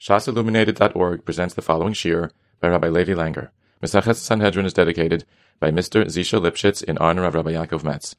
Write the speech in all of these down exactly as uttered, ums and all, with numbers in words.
Shas Illuminated dot org presents the following shir by Rabbi Levi Langer. Mesechet Sanhedrin is dedicated by Mister Zisha Lipschitz in honor of Rabbi Yaakov Metz.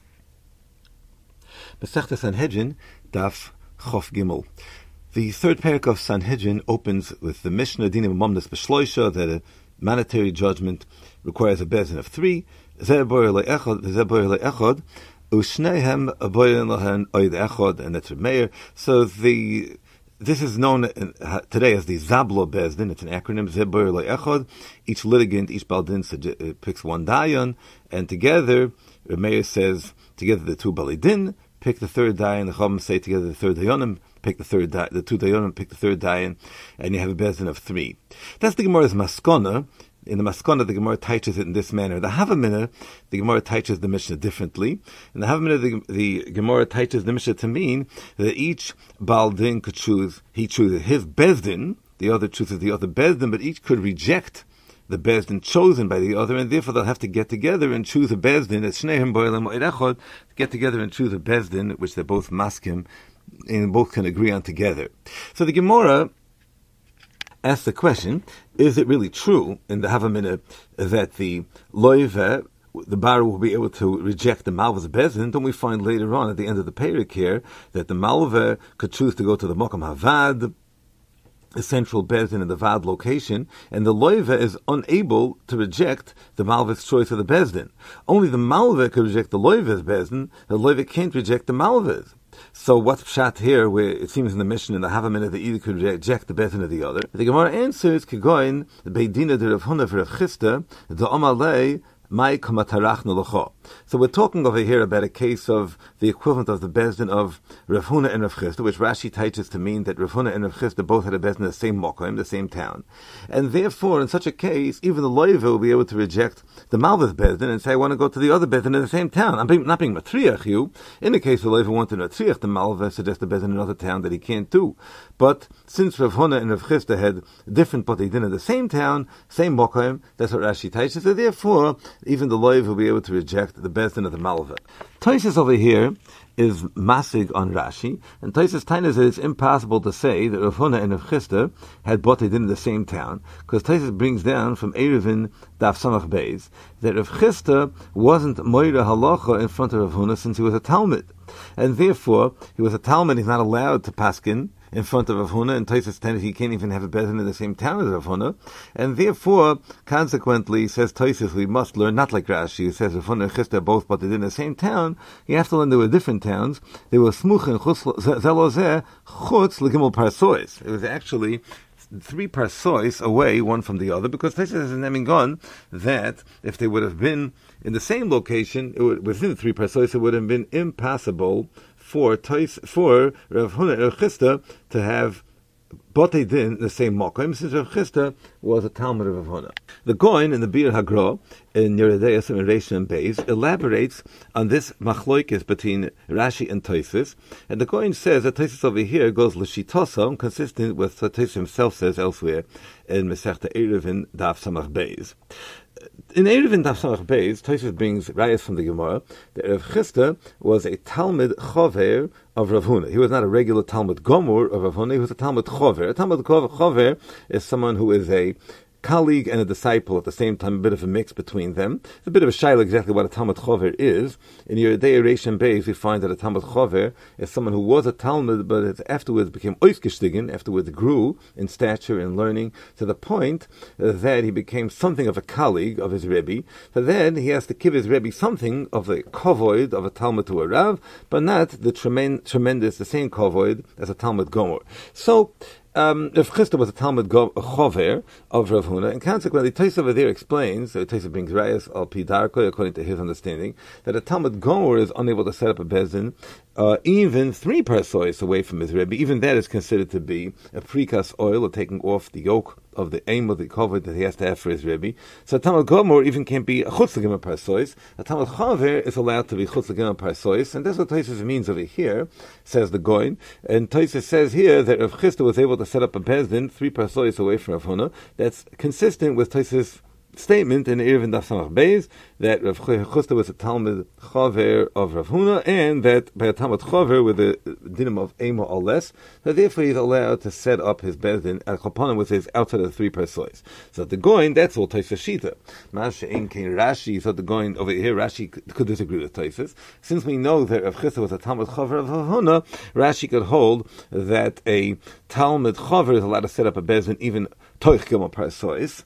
Mesechet Sanhedrin, Daf Chof Gimel. The third parak of Sanhedrin opens with the Mishnah Dinim Momnas B'Shloisha that a monetary judgment requires a bezin of three. Zeh boyer le'echad, zeh boyer le'echad, u'shnehem boyer lehen oid echad, and that's Meir. So the This is known today as the Zablo Bezdin. It's an acronym, Zebur Le'echad. Each litigant, each Baldin picks one Dayan, and together, Meir says, together the two Balidin pick the third Dayan, the Chacham say together the third Dayanim, pick the third Dayan, the two Dayanim pick the third Dayan, and you have a Bezdin of three. That's the Gemara's Maskona. In the Maskona, the Gemara teaches it in this manner. The Havamina, the Gemara teaches the Mishnah differently. In the Havamina, the, the Gemara teaches the Mishnah to mean that each Baldin could choose, he chooses his Bezdin, the other chooses the other Bezdin, but each could reject the Bezdin chosen by the other, and therefore they'll have to get together and choose a Bezdin, as Shnehem Boilam Oirechod, get together and choose a Bezdin, which they're both maskim, and both can agree on together. So the Gemara ask the question, is it really true in the Havamina that the Loive, the Bar will be able to reject the Malva's Bezdin? Don't we find later on at the end of the Perek here that the Malva could choose to go to the Mokum Havad, the central Bezdin in the Vad location, and the Loive is unable to reject the Malva's choice of the Bezdin. Only the Malva could reject the Loive's Bezdin, the Loive can't reject the Malva's. So what's pshat here, where it seems in the Mishnah, in the Havamina, that either could reject the Bezdin of the other? The Gemara answers, Kegoin, the Beidina de Rav Huna Rav Chisda, the Omalei, Mai Kamatarachnu L'cho. So we're talking over here about a case of the equivalent of the Bezdin of Rav Huna and Rav Chisda, which Rashi teaches to mean that Rav Huna and Rav Chisda both had a Bezdin in the same Mokim, the same town. And therefore, in such a case, even the Loive will be able to reject the Malva's Bezdin and say, I want to go to the other Bezdin in the same town. I'm being, not being Matriach you. In the case the Loive wanted to Matriach the Malva, suggest the Bezdin in another town that he can't do. But since Rav Huna and Rav Chisda had different but they did in the same town, same Mokim, that's what Rashi teaches. So therefore, even the Loiv will be able to reject the Bezdin of the Malva. Tosfos over here is masig on Rashi, and Tosfos Taina says it's impossible to say that Rav Huna and Rav Chisda had bought it in the same town, because Tosfos brings down from Eruvin Daf Samach Beis that Rav Chisda wasn't Moira Halacha in front of Rav Huna since he was a Talmud, and therefore he was a Talmud. He's not allowed to paskin in front of Rav Huna, and Tosfos Taina he can't even have a Bezdin in the same town as Rav Huna, and therefore, consequently, says Tosfos, we must learn not like Rashi. It says Rav Huna and Chisda both bought it in the same town. You have to learn they were different towns. They were smuchin zelozeh chutz legimel parsois. It was actually three parsois away, one from the other, because Tosfos has naming gone that if they would have been in the same location, it would, within the three parsois, it would have been impossible for Tais, for Rav Huna and Rav Chisda to have Botei Din the same Mokim, since Rav Chisda was a Talmud of Rav Huna. The Goin in the Bir Hagro in Yeridei and Reish and Beis elaborates on this machloikis between Rashi and Tosfos, and the Goin says that Tosfos over here goes l'shitosa, consistent with what Tosfos himself says elsewhere in Masechta Eruvin Daf Samach Beis. In Eruvin Daf Samach Beis, Tosfos brings rayas from the Gemara that Rav Chisda was a Talmud Chover of Rav Huna. He was not a regular Talmud Gomor of Rav Huna, he was a Talmud Chover. A Talmud Chover is someone who is a colleague and a disciple at the same time, a bit of a mix between them. It's a bit of a shaila exactly what a Talmud Chover is. In Yeridei Reish and Beis, we find that a Talmud Chover is someone who was a Talmud, but it afterwards became oisgestigen, afterwards grew in stature and learning to the point that he became something of a colleague of his Rebbe. So then he has to give his Rebbe something of the kovoid of a Talmud to a Rav, but not the tremendous, tremendous the same kovoid as a Talmud Gomer. So, Um, Rav Chisda was a Talmud Chover of Rav Huna, and consequently, Tosfos over there explains, so Tosfos brings rayas al pi darko, according to his understanding, that a Talmud Gomer is unable to set up a Bezdin, uh, even three parsois away from his Rebbe. Even that is considered to be a prikas oil, or taking off the yoke of the aim of the cover that he has to have for his Rebbe. So a Talmud Gomer even can't be a chutz l'gimel parsois. A Talmud Chover is allowed to be chutz l'gimel parsois, and that's what Tosfos means over here, says the Goin. And Tosfos says here that Rav Chisda was able to set up a Bezdin three parsois away from Rav Huna. That's consistent with Tosfos statement in Eruvin Daf Samach Beis that Rav Chisda was a Talmud Chaver of Rav Huna, and that by a Talmud Chaver with a dinim of Ema or less, that therefore he's allowed to set up his Bezdin at Choponim with his outside of the three persois. So the Goin, that's all Taisa Shita. Masha Ein Kein Rashi, so the Goin over here, Rashi could disagree with Taisas. Since we know that Rav Chisda was a Talmud Chaver of Rav Huna, Rashi could hold that a Talmud Chaver is allowed to set up a Bezdin even Toich Gimel persois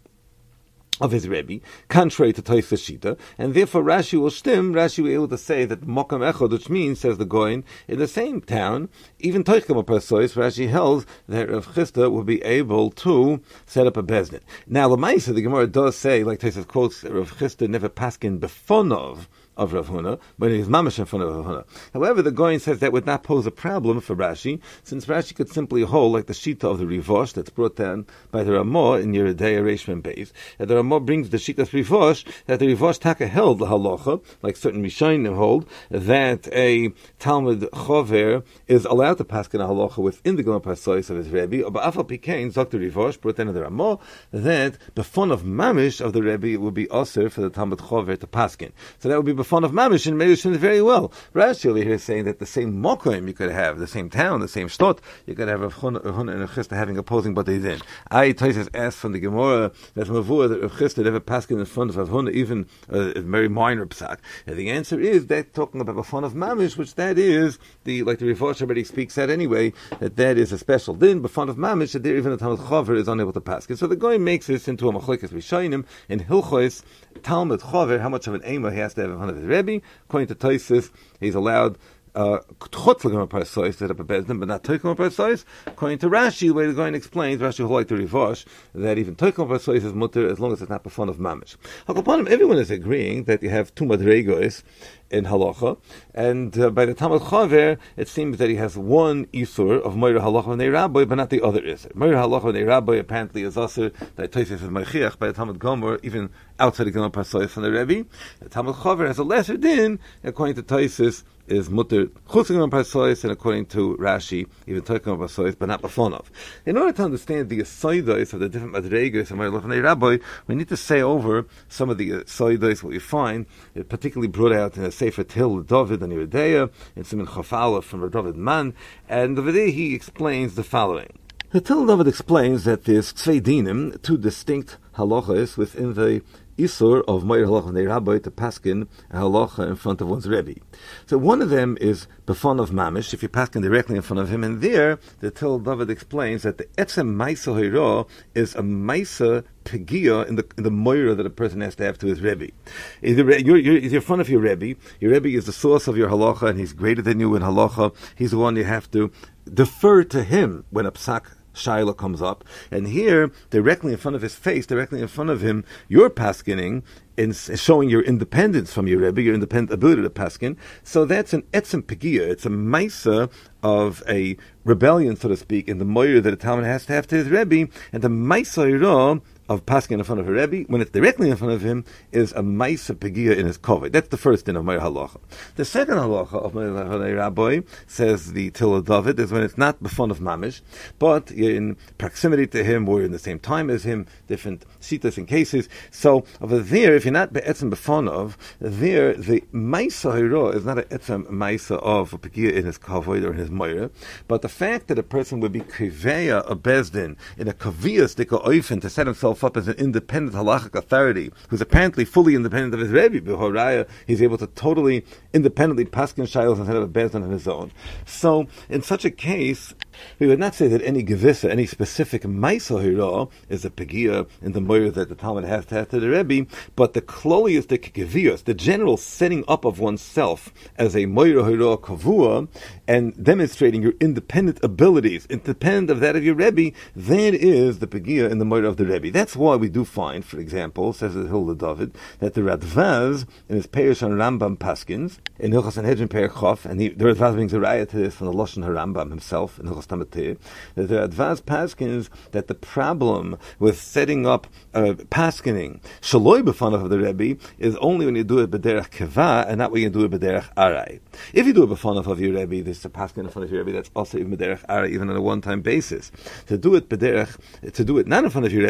of his Rebbe, contrary to Tosfos Shita, and therefore Rashi will stim, Rashi will be able to say that Mokam Echad, which means, says the Goin, in the same town, even Toichkam Persois, Rashi held that Rav Chisda would be able to set up a Bezdin. Now, Lamaisa, the Gemara does say, like Tosfos quotes, Rav Chisda never paskin befonov of Rav Huna, but it is mamash in front of Rav Huna. However, the Goin says that would not pose a problem for Rashi, since Rashi could simply hold like the Shita of the Rivosh that's brought down by the Ramah in Yeridei Reishman Beis. And the Ramah brings the Shita of Rivosh, that the Rivosh Taka held the halacha, like certain Rishonim hold, that a Talmud Chover is allowed to paskin a halacha within the Gemara Parsois of his Rebbe, but Afal Pikein, Doctor Rivosh, brought down in the Ramah, that the fun of mamish of the Rebbe would be also for the Talmud Chover to paskin. So that would be fun of mamish and Meirushin very well. Rashi over here is saying that the same mokim you could have, the same town, the same stot, you could have Rav Huna and Rav Chisda having opposing but they didn't. I Tosfos asked from the Gemara that Mavur that Rav Chisda never passed in front of Rav Huna, even uh, a very minor psak. And the answer is that talking about a fun of mamish, which that is the like the Rivosh already speaks that anyway, that that is a special din, but fun of mamish that there even the Talmud Chover is unable to pass. So the guy makes this into a machlekes Rishonim in Hilchos Talmud Chover, how much of an ema he has to have in front of his Rebbe. According to Tosfos, he's allowed chutz l'gamar parsois to set up a bezdin, but not toikum parsois. According to Rashi, the way the Goin explains, Rashi who like to Rivosh, that even toikum parsois is mutter as long as it's not b'fun of mamish. Hakopanim, everyone is agreeing that you have two madregos in halacha, and uh, by the Talmud Chaver, it seems that he has one isur of Moira halacha and Rabbi, but not the other isur. Moira halacha and Rabbi apparently is also that Tosfos is Mechiach by the Talmud Gomer, even outside the Gemara Parsois from the Rebbe. The Talmud Chaver has a lesser din, according to Tosfos, is mutter chutz l'gamar parsois, and according to Rashi, even toikum parsois, but not b'fonov. In order to understand the asaidos of the different madregos of Moira halacha and Rabbi, we need to say over some of the asaidos what we find, it particularly brought out in a Sefer Till David and Yeridei, in Siman Chafala from David Man, and over there he explains the following. The Till David explains that there's tzvei dinim, two distinct halachas within the isur of Moira halacha and Rabbi to paskin a halacha in front of one's Rebbe. So one of them is b'fun of mamish, if you paskin directly in front of him, and there the Till David explains that the etzem maisa hira is a maisa pegia in the in the moira that a person has to have to his Rebbe. You're, you're, you're in front of your Rebbe. Your Rebbe is the source of your halacha, and he's greater than you in halacha. He's the one you have to defer to him when a psak Shaila comes up, and here, directly in front of his face, directly in front of him, you're paskening, in showing your independence from your Rebbe, your independent ability to paskin. So that's an etzem pegia. It's a maisa of a rebellion, so to speak, in the moyer that a Talmud has to have to his Rebbe, and the maisa ira of paskin in front of a Rebbe, when it's directly in front of him, is a maisa pegia in his koved. That's the first din of Moira halacha. The second halacha of Moira halacha Rabbi, says the Till David, is when it's not b'fun of mamish, but you're in proximity to him, or you're in the same time as him, different sitas and cases. So over there, if you're not be'etzem b'fun of, there the maisa hira is not an etzem maisa of a pegia in his koved or in his Moira, but the fact that a person would be kiveya a bezdin in a kaviyas dika oifen to set himself up as an independent halachic authority, who's apparently fully independent of his Rebbe. B'horaya, he's able to totally independently paskin shaylos instead of a bezdin on his own. So, in such a case, we would not say that any gevissa, any specific maisa hira, is a pegia in the moyer that the Talmud has to have to the Rebbe, but the kloliistic gevios, the general setting up of oneself as a moyer hira kavua, and demonstrating your independent abilities, independent of that of your Rebbe, that is the pegia in the moyer of the Rebbe. That's why we do find, for example, says the Hilda David, that the Radvaz in his Perish on Rambam Paskins, in Hilchos Sanhedrin Perek Chof, and he, the Radvaz brings a raya to this from the Lashon HaRambam himself, in Hilchos Tamateh, that the Radvaz Paskins, that the problem with setting up uh, Paskining, Shaloi b'fanav of the Rebbe, is only when you do it b'derech keva, and not when you do it b'derech arai. If you do it b'fanav of your Rebbe, this is a Paskin in front of your Rebbe, that's also even b'derech arai, even on a one-time basis. To do it b'derech, to do it not in front of your Rebbe,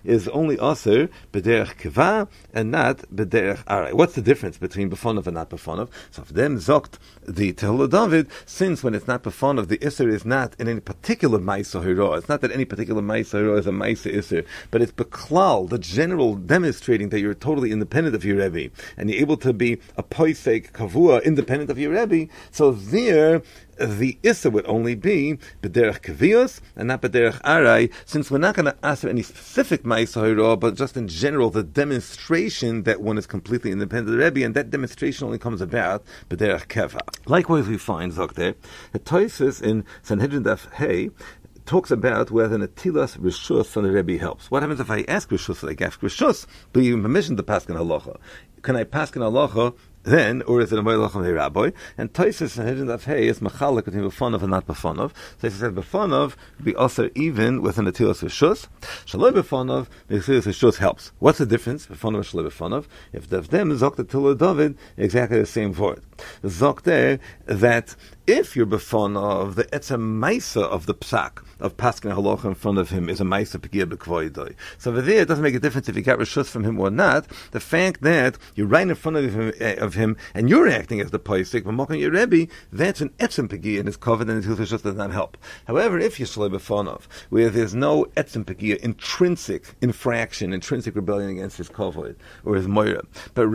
is only aser b'derech keva and not b'derech aray. What's the difference between b'fonav and not b'fonav? So for them, zokt the Tehillah David, since when it's not b'fonav, the iser is not in any particular ma'isa hira. It's not that any particular ma'isa hira is a ma'isa iser, but it's beklal, the general demonstrating that you're totally independent of your Rebbe, and you're able to be a poisek kavua, independent of your Rebbe. So there, the Issa would only be b'derech kavios and not b'derech aray, since we're not going to ask for any specific ma'isa hira, but just in general the demonstration that one is completely independent of the Rebbe, and that demonstration only comes about b'derech keva. Likewise, we find Zokter that Toisus in Sanhedrin Daf Hey talks about whether Natilas Rishus on the Rebbe helps. What happens if I ask Rishus, like ask Rishus, but you permission to paskin halacha? Can I paskin halacha then, or is it a moilach of the rabbi? And Taisus and Hidden of Hey is machalik between b'fonav and not b'fonav. So he says b'fonav be also even with an atilas rishus. Shaloi b'fonav, the atilas rishus helps. What's the difference? B'fonav and shaloi b'fonav. If the them zok the tila David, exactly the same word. Zok there that if you're b'fonav, the etzem maisa of the psak of paskin halacha in front of him is a maisa p'giyah b'kvoidoi. So over there, it doesn't make a difference if you got rishus from him or not. The fact that you're right in front of him, uh, of him and you're acting as the poisik, but mocking your Rebbe, that's an etzem p'giyah in his covenant, and his rishus does not help. However, if you're shaloi b'fonav, where there's no etzem p'giyah, intrinsic infraction, intrinsic rebellion against his kovod or his moira, but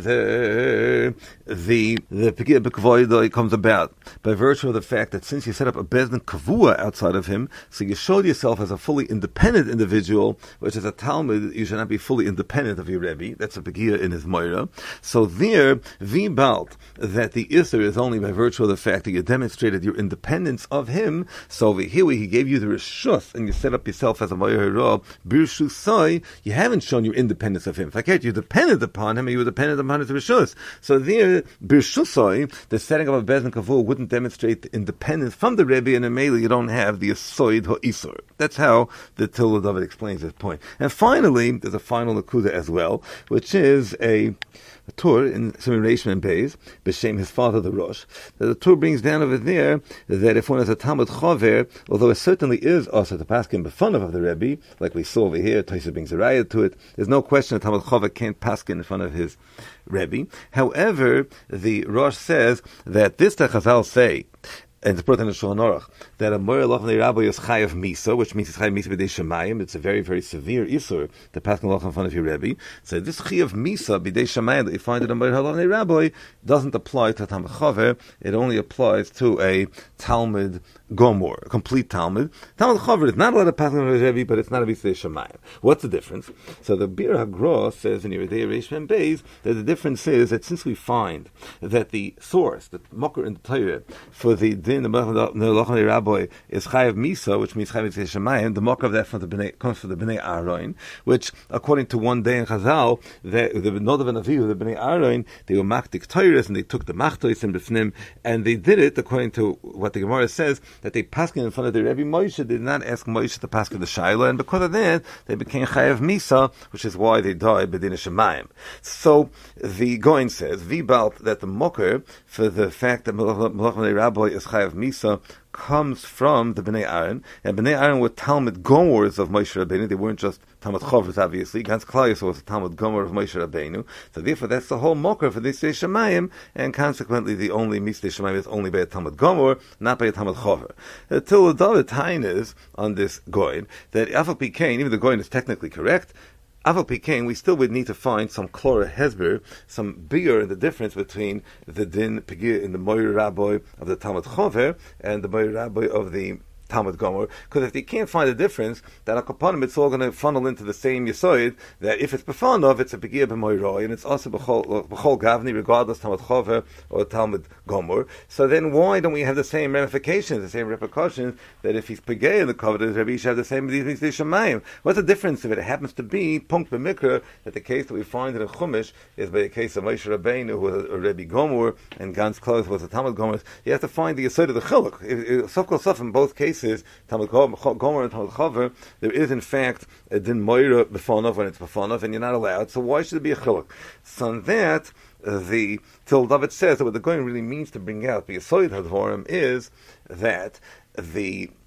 rather the the p'giyah b'kvoidoi comes about by virtue of the fact that since you set up a bezdin kavua outside of him, so you showed yourself as a fully independent individual, which is a Talmud, you should not be fully independent of your Rebbe. That's a p'giyah in his moira. So there, vi balt, that the Isser is only by virtue of the fact that you demonstrated your independence of him. So over here, where he gave you the rishus, and you set up yourself as a moira birshusai, you haven't shown your independence of him. In fact, you depended upon him, and you were dependent upon his rishus. So there, birshusai, the setting of a bezdin kavua wouldn't demonstrate the independence from the Rebbe, and in Mele you don't have the Asoid Ha'isur. That's how the Tehillah David explains this point. And finally, there's a final Nakuda as well, which is a, a tour in Simon Reishman and Beis, B'Shem, his father, the Rosh. The tour brings down over there that if one is a Talmud Chover, although it certainly is also to paskin b'fonav of the Rebbe, like we saw over here, Taisa brings a raya to it, there's no question that Talmud Chover can't paskin in front of his Rebbe. However, the Rosh says that this the Chazal say, and it's brought in the Shulchan Aruch, that a moira lochan rabbi is chayav misa, which means it's chayav misa b'dei shemayim. It's a very, very severe isur to pass lochan in front of your Rebbe. So this chayav misa b'dei shemayim that you find in a moira lochan rabbi doesn't apply to a Talmud Chover. It only applies to a Talmud Gomor, a complete Talmud. Talmud Chover is not allowed to pass on his Rebbe, but it's not a b'dei shemayim. What's the difference? So the Bir HaGra says in Yeridei Reish and Beis that the difference is that since we find that the source, the Mokar in the Torah for the din the Lochan Rabbi is Chayav Misa, which means Chayav Mitzvah Shemayim. The mock of that from the Bnei, comes from the Bnei Aaron, which, according to one day in Chazal, the the Nodav and Avihu, the Bnei Aaron, they were maktik Torahs, and they took the machtois and b'fnim, and they did it according to what the Gemara says, that they paskin in front of the Rebbe Moshe. They did not ask Moshe to paskin the Shaila, and because of that, they became Chayav Misa, which is why they died B'din Shemayim. So the Goin says, Vibalt, that the mocker for the fact that Melachim Rabbi is Chayav Misa comes from the Bnei Aaron, and Bnei Aaron were Talmud Gomors of Moshe Rabbeinu. They weren't just Talmud Chovers, obviously. Gans Klaius was a Talmud Gomor of Moshe Rabbeinu. So therefore, that's the whole mocker for this Shemayim, and consequently, the only Misnei Shemayim is only by a Talmud Gomor, not by a Talmud Chover. Till the David Tainus on this Goin, that Afal Pikain, even the Goin is technically correct, Aval Pikain, we still would need to find some Klora Hezber, some bigger in the difference between the Din Pegir in the Moir Rabbi of the Talmud Chover and the Moir Rabbi of the Talmud Gomer, because if they can't find a difference, then Akapanim, it's all going to funnel into the same Yesoid, that if it's Befanov, it's a Pegir B'moiroi, and it's also B'chol Gavni, regardless Talmud Chover or Talmud Gomer. So then why don't we have the same ramifications, the same repercussions, that if he's Pegir in the covenant, Rabbi should have the same B'dis Shemayim? What's the difference if it happens to be Punkt B'mikra, that the case that we find in the Chumash is by a case of Moshe Rabbeinu, who was a Rabbi Gomer, and Gans Klaus was a Talmud Gomer? You have to find the Yesoid of the Chiluk. Sofkol Sof in both cases, is Talmud Gomer and Talmud Chover, there is in fact a din moira b'fonov when it's b'fonov, and you're not allowed. So why should it be a chiluk? So on that, uh, the Till David says that what the Goyen really means to bring out the Yesoid Hadvorim is that the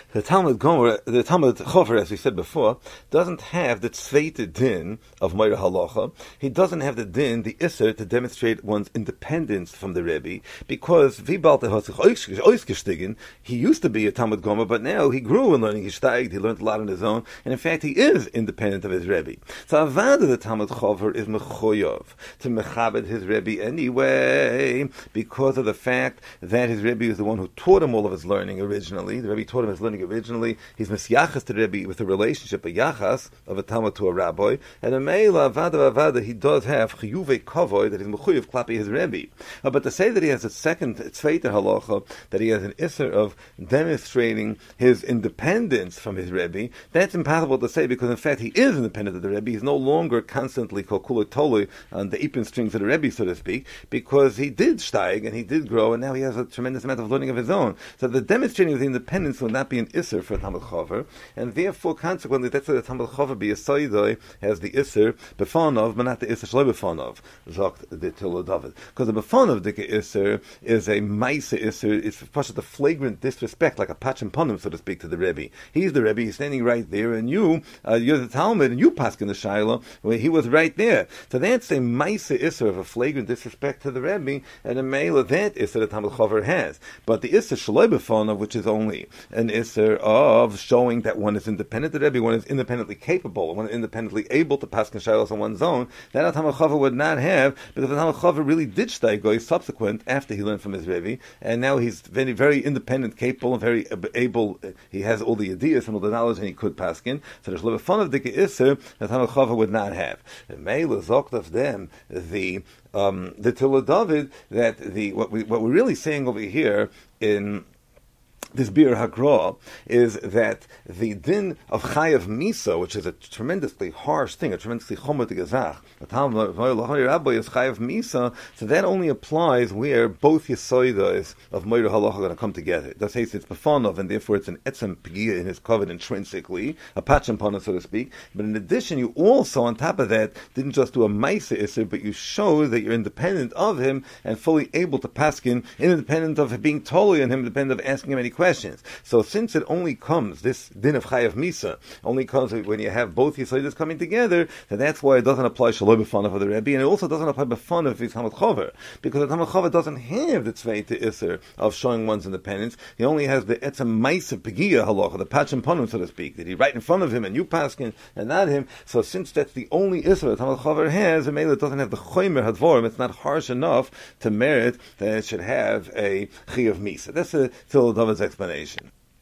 The Talmud Gomer, the Talmud Chover, as we said before, doesn't have the tzveite din of Moira Halacha. He doesn't have the din, the Isser, to demonstrate one's independence from the Rebbe, because Vibalte hat sich ausgestiegen. He used to be a Talmud Gomer, but now he grew in learning. He steiged, he learned a lot on his own, and in fact he is independent of his Rebbe. So Avada, the Talmud Chover, is mechoyov to mechabed his Rebbe anyway, because of the fact that his Rebbe is the one who taught him all of his learning originally. The Rebbe taught him his learning originally. He's misyachas to Rebbe with a relationship, a yachas of a Talmud to a rabbi, and a meila avada avada he does have chiyuve kavod that is mechuyev klapi his Rebbe. Uh, but to say that he has a second tzveite halacha, that he has an isser of demonstrating his independence from his Rebbe, that's impossible to say, because in fact he is independent of the Rebbe. He's no longer constantly kokula tolu on the ipin strings of the Rebbe, so to speak, because he did steig and he did grow, and now he has a tremendous amount of learning of his own. So the demonstrating of the independence will not be an isser for a Talmud Chover, and therefore, consequently, that's why the Talmud Chover be a soidoi has the isser befonov, but not the isser shloi befonov, zogt the Tilo David. Because the befonov dike isser is a maise isser, it's such a flagrant disrespect, like a pachim ponim, so to speak, to the Rebbe. He's the Rebbe, he's standing right there, and you, uh, you're the Talmud, and you pass in the Shiloh, where he was right there. So that's a maise isser of a flagrant disrespect to the Rebbe, and a male that isser the Talmud Chover has. But the isser shloi befonov, which is only an isser of showing that one is independent of the Rebbe, one is independently capable, one is independently able to pass Shilos on one's own, that a Talmud Chover would not have, because the Talmud Chover really did steigoi subsequent after he learned from his Rebbe, and now he's very, very independent, capable, and very able. He has all the ideas and all the knowledge, and he could paskin. So there's a little fun of the isser that Talmud Chover would not have. The Meila zokt of them the um, the Tilo David that the what we what we're really saying over here in this Bir Hakra is that the din of Chayav Misa, which is a tremendously harsh thing, a tremendously chomet gezach, a Talmud Rabbi is Chayav Misa, so that only applies where both Yesoidas of Moira Halacha are going to come together. That says it's Befonov, and therefore it's an etzem pegia in his covet intrinsically, a pachim pana, so to speak. But in addition, you also, on top of that, didn't just do a Maisa Isser, but you show that you're independent of him and fully able to paskin, independent of being totally on him, independent of asking him any questions. So since it only comes, this din of Chayav Misa, only comes when you have both Yisaitis coming together, then that's why it doesn't apply Shaloi B'Fanav of the Rebbe, and it also doesn't apply B'Fanav if he's Talmud Chover, because the Talmud Chover doesn't have the Tzveite Isser of showing one's independence. He only has the Etzem Maisa Pegia Halacha, the Pachim Ponum, so to speak, that he right in front of him and you paskin and not him. So since that's the only Isser the Talmud Chover has, it doesn't have the Chomer Hadvorim, it's not harsh enough to merit that it should have a Chayav Misa. That's a Tilo David's explanation.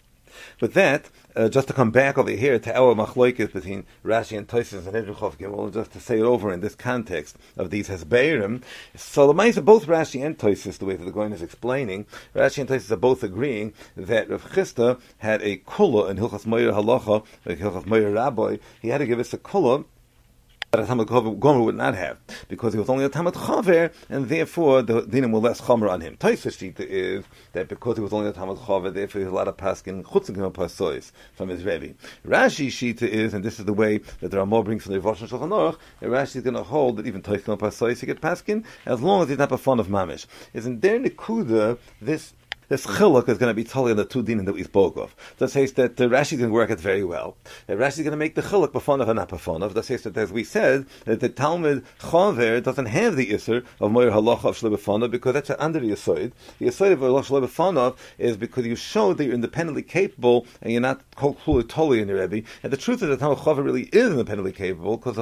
With that, uh, just to come back over here to our machloikis between Rashi and Tosfos and Hedron Chof Gimel, just to say it over in this context of these Hesbeirim. So the Maisa, both Rashi and Tosfos, the way that the Goyen is explaining, Rashi and Tosfos are both agreeing that Rav Chisda had a kula in Hilchas Moyer Halacha, like Hilchas Moyer Rabbi. He had to give us a kula that a Talmud Gomer would not have, because he was only a Talmud Chover, and therefore the dinim were less chomer on him. Tosfos Shita is that because he was only a Talmud Chover, therefore he has a lot of paskin chutzim pasois from his Rebbe. Rashi Shita is, and this is the way that the Ramah brings from the Rivosh and Shulchan Aruch, and Rashi is going to hold that even Toichim pasois he get paskin as long as he's not a fun of mamish. Isn't there nekuda this? This chiluk is going to be totally on the two dinim that we spoke of. That says that uh, Rashi is going to work it very well. Uh, Rashi is going to make the chiluk b'fonav and not b'fonav. That says that, as we said, that the Talmud Chover doesn't have the isser of Moyer Halacha of Shloi B'fonav, because that's under the Yesod. The Yesod of Shloi B'fonav is because you show that you're independently capable and you're not totally in your Rebbe. And the truth is that Talmud Chover really is independently capable, because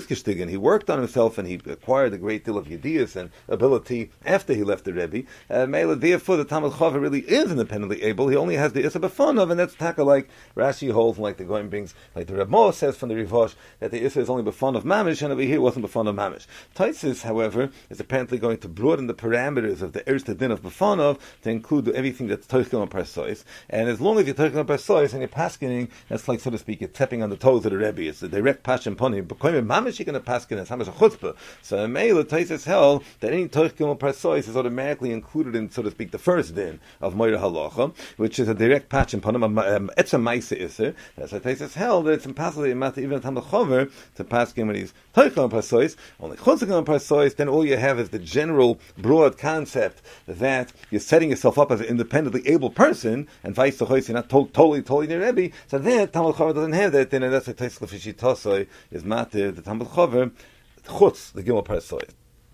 he worked on himself and he acquired a great deal of yedias and ability after he left the Rebbe. Uh, therefore, the Talmud Chover really is independently able. He only has the Issa B'Fonav, and that's taka like Rashi holds, and like the Goyen brings, like the Ramah says from the Rivosh, that the Issa is only B'Fonav Mamish, and over here it wasn't B'Fonav Mamish. Tosfos, however, is apparently going to broaden the parameters of the Erste Din of B'Fonav to include everything that's Toichim and Parsois. And as long as you're Toichim and Parsois and you're paskening, that's like, so to speak, you're tapping on the toes of the Rebbe. It's a direct passion pony. But Mamish, you're going to pasken as Hamash a chutzpah. So in Meila, Tosfos held that any Toichim and Parsois is automatically included in, so to speak, the first din. portion of Moira Halacha, which is a direct patch in Panam. It's a Maisa Isser. As I take this held that it's impossible even a Talmud Chover to pass him when he's Toichel on Parsois, only Chutzik on Parsois. Then all you have is the general broad concept that you're setting yourself up as an independently able person, and vice versa, you're not to- totally, totally near Rebbe. So then Talmud Chover doesn't have that. Then that's a Toichel Fishi Tosoi is matir the Talmud Chover Chutz the Gimel Parsois.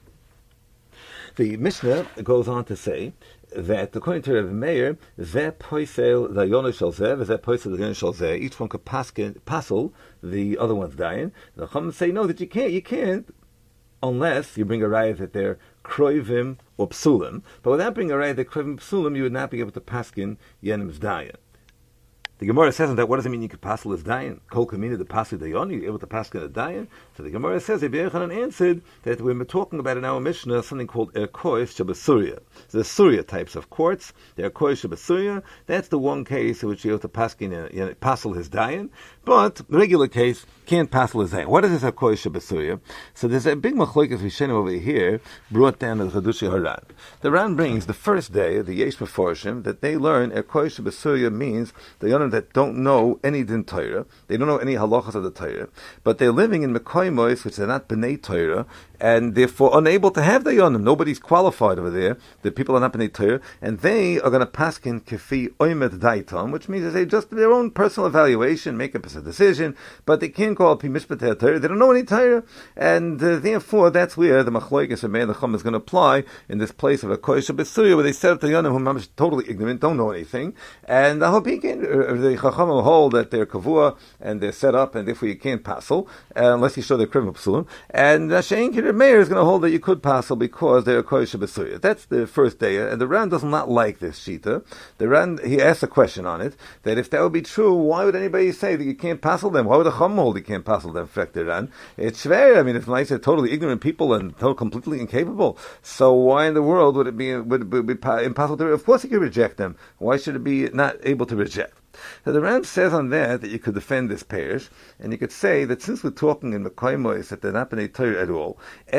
The Mishnah goes on to say that according to Rebbe Meir, Zeh Poisel Dayonu Shel Zeh, Zeh Poisel Dayonu Shel Zeh, each one could passel the other one's dying. The Chum say no, that you can't, you can't, unless you bring a raya that they're kroivim or psulim. But without bringing a raya that kroivim psulim, you would not be able to paskin yenim's dying. The Gemara says that what does it mean you could passel as dayan? Kol kamina the passel dayan, you're able to passel a dayan. So the Gemara says Rabbi Yochanan answered that we were talking about in our Mishnah something called erkois shabasuria. So the Surya types of courts, the erkois shabasuria. That's the one case in which you're able to passel passel his dayan, but regular case can't passel his dayan. What is this erkois shabasuria? So there's a big machlokes rishonim over here brought down as Chadushi Haran. The Ran brings the first day the Yesh Meforshim that they learn erkois shabasuria means the yonim that don't know any din Torah, they don't know any halachas of the Torah, but they're living in Mekoimos, which are not b'nei Torah, and therefore unable to have the yonim. Nobody's qualified over there. The people are not b'nei Torah, and they are going to paskin kefi oimet daitam, which means they just their own personal evaluation, make up a decision, but they can't call pi mishpat Torah. They don't know any Torah, and uh, therefore that's where the machlokes of Meir the Chum is going to apply in this place of a koisha b'suya, where they set up the yonim who are totally ignorant, don't know anything, and the hopikin. The Chacham will hold that they're kavua and they're set up, and therefore you can't passel uh, unless you show their krivim psulim. And Shein Kirir Meir is going to hold that you could passel because they're a kodesh b'suya. That's the first day, and the Ran does not like this shita. The Ran he asks a question on it that if that would be true, why would anybody say that you can't passel them? Why would the Chacham hold you can't passel them? In fact, the Ran it's schwer. I mean, it's nice, they're totally ignorant people and totally completely incapable. So why in the world would it be would it be impossible to? Of course, you could reject them. Why should it be not able to reject? So the Ram says on that that you could defend this parish, and you could say that since we're talking in Mekoimos that they're not b'nei Torah at all,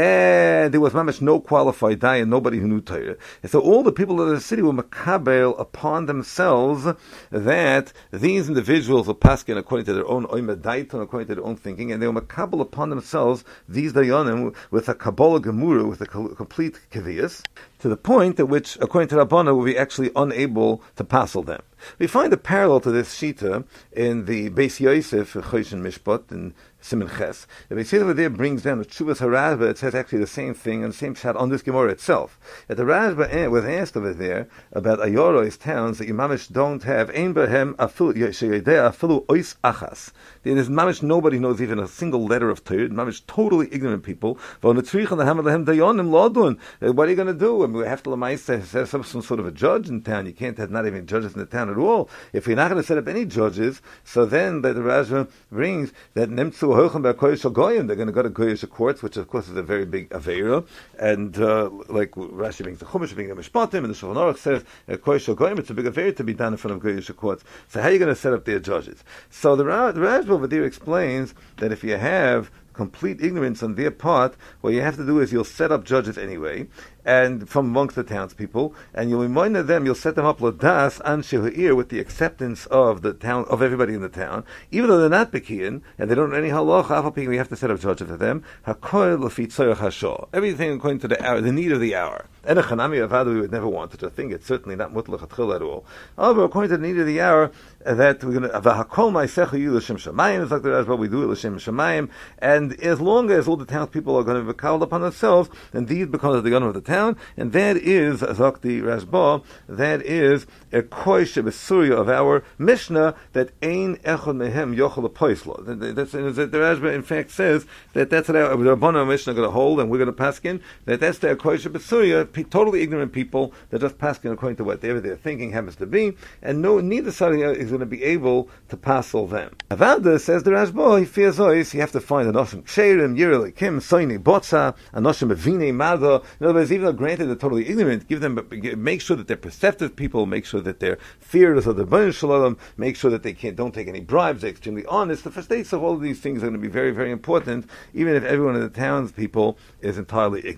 and there was mamash no qualified dayan, nobody who knew Torah, and so all the people of the city were makabel upon themselves that these individuals were paskin according to their own oimed daiton, according to their own thinking, and they were makabel upon themselves these dayanim with a kabbalah gemura, with a complete kaviyas, to the point at which, according to Rabbana, we'll be actually unable to passel them. We find a parallel to this shita in the Beis Yosef, Choshen Mishpat, in Siman Ches. The Beis Yosef over there brings down the Tshuvas HaRashba. It says actually the same thing and the same shot on this Gemara itself. That the Rashba was asked over there about Ayorois towns that you mamish don't have ein behem afilu sheyodea afilu ois achas. There's mamish nobody knows even a single letter of Torah. Mamish totally ignorant people. What are you going to do? I mean, we have to have some, some sort of a judge in town. You can't have not even judges in the town at all. If you're not going to set up any judges, so then the, the Rashba brings that Nemtzu Hochem B'Koyesh Goyim, they're going to go to Goyish courts, which of course is a very big Aveira, and uh, like Rashi brings the Chumash, brings the Mishpatim, and the Shulchan Aruch says Koyesh Goyim, it's a big Aveira to be done in front of Goyish courts. So how are you going to set up their judges? So the, the Rashba over there explains that if you have complete ignorance on their part, what you have to do is you'll set up judges anyway, and from amongst the townspeople, and you'll remind them, you'll set them up ladas an shehu'ir with the acceptance of the town, of everybody in the town, even though they're not bekiyin and they don't know any halacha. We have to set up judges for them. Hakoil lefi tzorach hashor, everything according to the hour, the need of the hour. And a chanami avadu, we would never want such a thing. It's certainly not mutlach atchil at all. However, according to the need of the hour, that we're going to v'hakol ma'asecha yu l'shem shamayim, is like the Rashba, we do it l'shem shamayim, and as long as all the townspeople are going to be called upon themselves, then these become the gunner of the town. And that is, Zakti Rashba, that is a koish besuria of our Mishnah, that ein echad mehem yochel poislo. That's the Rashba in fact says that that's what our Rabbana Mishnah are going to hold, and we're going to paskin that that's their koish besuria, totally ignorant people that just paskin according to whatever their thinking happens to be, and no neither side is going to be able to passel them. Avada says the Rashba, he fears ois, you have to find anoshim ksherim, yireli kim, soini botza, anoshim bevine mada. In other words, even though granted they're totally ignorant, give them, make sure that they're perceptive people, make sure that they're fearless of the B'nai Shalom, make sure that they can't, don't take any bribes, they're extremely honest. The first states of all of these things are going to be very, very important, even if everyone in the townspeople is entirely ignorant.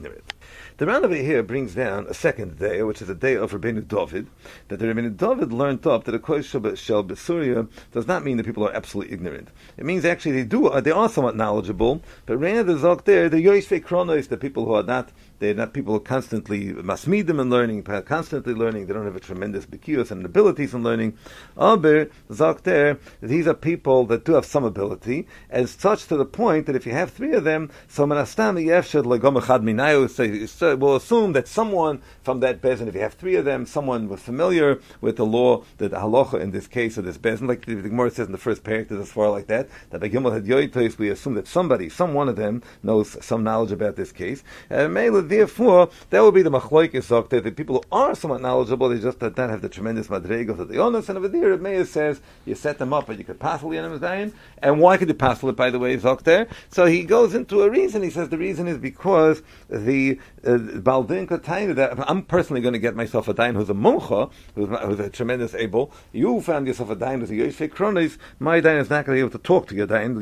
The Ran over here brings down a second day, which is a day of Rabbeinu David, that the Rabbeinu David learned up that a Kosh Shel Besuria does not mean that people are absolutely ignorant. It means actually they do, they are somewhat knowledgeable, but rather Zok there, the Yoishvei Kronos, the people who are not, they're not people who constantly masmidim in learning, constantly learning, they don't have a tremendous bekios and abilities in learning. Aber, Zok there, these are people that do have some ability, as such to the point that if you have three of them, so Manastam Yefshed Legom Echad Minayu, so we'll assume that someone from that bezin, if you have three of them, someone was familiar with the law, the halacha in this case of this bezin, like the, the Gemara says in the first parak, there's a svara like that, that by Gimel had yoitos, we assume that somebody, some one of them, knows some knowledge about this case. And uh, therefore, that would be the machloikis of that the people who are somewhat knowledgeable, they just don't have the tremendous madrega of the honest, and over there, it Meir says, you set them up, and you could passel the enemies dayan. And why could you passel it, by the way, Zokter? So he goes into a reason, he says the reason is because the uh, Baldin Kotayna, that I'm personally going to get myself a dayan who's a moncha, who's, who's a tremendous able. You found yourself a dayan who's a Yoshvei Kronos, my dayan is not going to be able to talk to your dayan.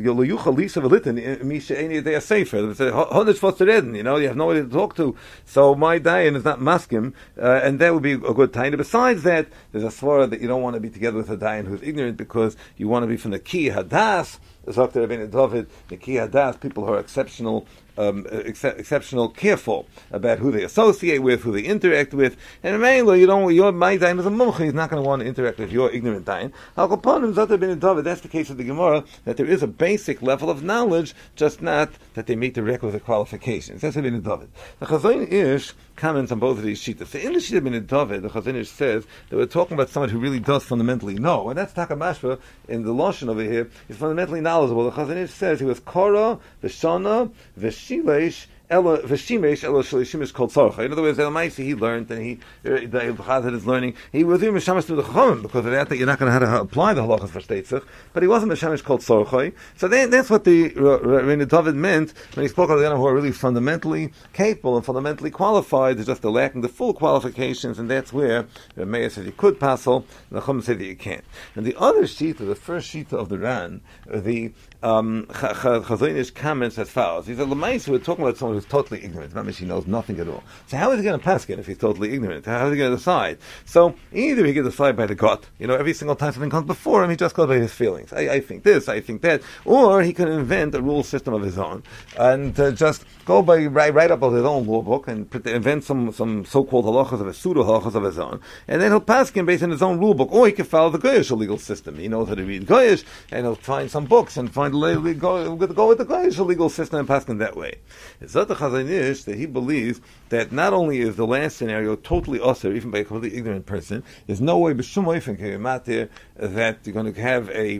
You know, you have nobody to talk to. So my dayan is not maskim, uh, and that would be a good dayan. Besides that, there's a svara that you don't want to be together with a dayan who's ignorant because you want to be from the ki hadas. Zokter Rabbeinu David, the ki hadas, people who are exceptional, um, ex- exceptional, careful about who they associate with, who they interact with. And mainly, you don't. Your my dayan is a mumcha. He's not going to want to interact with your ignorant dayan. Al kaponim Zokter Rabbeinu David. That's the case of the Gemara, that there is a basic level of knowledge, just not that they meet the requisite qualifications. That's Rabbeinu David. The Chazon Ish comments on both of these shittas. So in the shittas Rabbeinu David, the Chazon Ish says that we're talking about someone who really does fundamentally know, and that's Takamashva in the Lashon over here is fundamentally knowledgeable. The Chazon Ish says he was Korah, V'shana, V'shilesh, Ella v'shimesh ella shleishimish called tzarcha. In other words, Elamaisi he learned, and he the Chazan is learning. He was even mishamish to the chachamim because of that. That you're not going to have to apply the halachas for shteitzach, but he wasn't mishamish called tzarcha. So then, that's what the Rabbeinu David meant when he spoke of the Yannah who are really fundamentally capable and fundamentally qualified. They're just lacking the full qualifications, and that's where the Meir says you could passel, and the Chum said that you can't. And the other sheet, the first sheet of the Ran, the um, Chazon Ish comments as follows. He said, L'maisa, we're talking about someone who's totally ignorant. Not he knows nothing at all. So how is he going to pass it if he's totally ignorant? How is he going to decide? So either he can decide by the gut. You know, every single time something comes before him, he just goes by his feelings. I, I think this, I think that. Or he can invent a rule system of his own and uh, just go by, write, write up of his own law book and invent some, some so-called halachas of his pseudo halachas of his own. And then he'll pass him based on his own rule book. Or he can follow the Goyish legal system. He knows how to read Goyish, and he'll find some books and find go, go with the Goyish legal system and pass him that way. It's not the Chazon Ish that he believes that not only is the last scenario totally usher, even by a completely ignorant person, there's no way b'shum oifen k'yematir that you're going to have a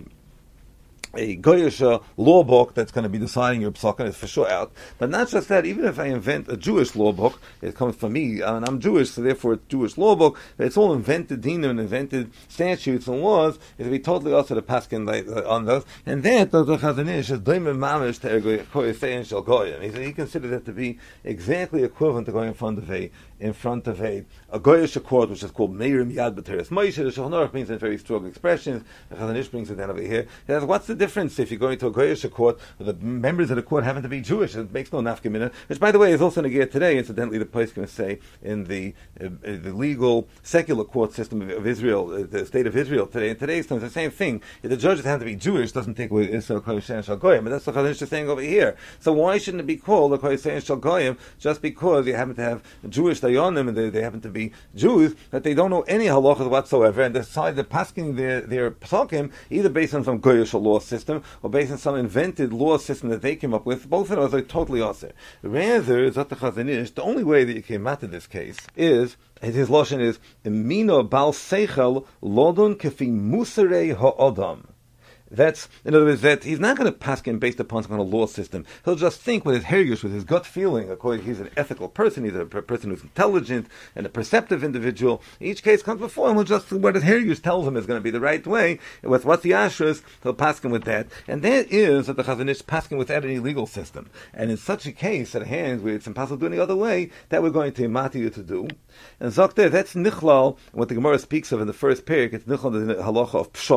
a Goyish uh, law book that's going to be deciding your psaka, it's for sure out. But not just that, even if I invent a Jewish law book, it comes from me, and I'm Jewish, so therefore it's a Jewish law book, it's all invented dinah and invented statutes and laws, it'll be totally also the paskin on those. And that, the Chazon Ish, is doimim mamish to Koyasein Shel Goyim. He said he considered that to be exactly equivalent to going in front of a in front of a, a Goyish court, which is called Meirim Yad B'Teres Moshe. The Shulchan Aruch brings in very strong expressions. The Chazon Ish brings it down over here. He says, what's the difference if you're going to a Goyish court where the members of the court happen to be Jewish? It makes no nafkamina, which, by the way, is also negated today. Incidentally, the place can say in the uh, the legal secular court system of, of Israel, uh, the state of Israel today. In today's terms, the same thing. If the judges have to be Jewish, doesn't take away Israel Koyasein Shel Goyim. But that's what Chazon Ish is saying over here. So why shouldn't it be called a Koyasein Shel Goyim just because you happen to have Jewish dayanim and they, they happen to be Jews, that they don't know any halachas whatsoever, and decide they're passing their their psakim either based on some Goyish law system or based on some invented law system that they came up with. Both of those are totally awesome. Rather, Zot Chazon Ish, the only way that you came out of this case is, his lashon is, Mino bal seichel lodun kefi musarei ha'odam. That's, in other words, that he's not going to pass him based upon some kind of law system. He'll just think with his hergish, with his gut feeling. According, he's an ethical person. He's a person who's intelligent and a perceptive individual. Each case comes before him. He'll just what his hergish tells him is going to be the right way. With what's the ashras, he'll pass him with that. And that is that the Chazon Ish pass him without any legal system. And in such a case, at hands where it's impossible to do any other way, that we're going to mati you to do. And Zokter, that's nichlal. What the Gemara speaks of in the first parak, it's nichlal the halacha of pshara.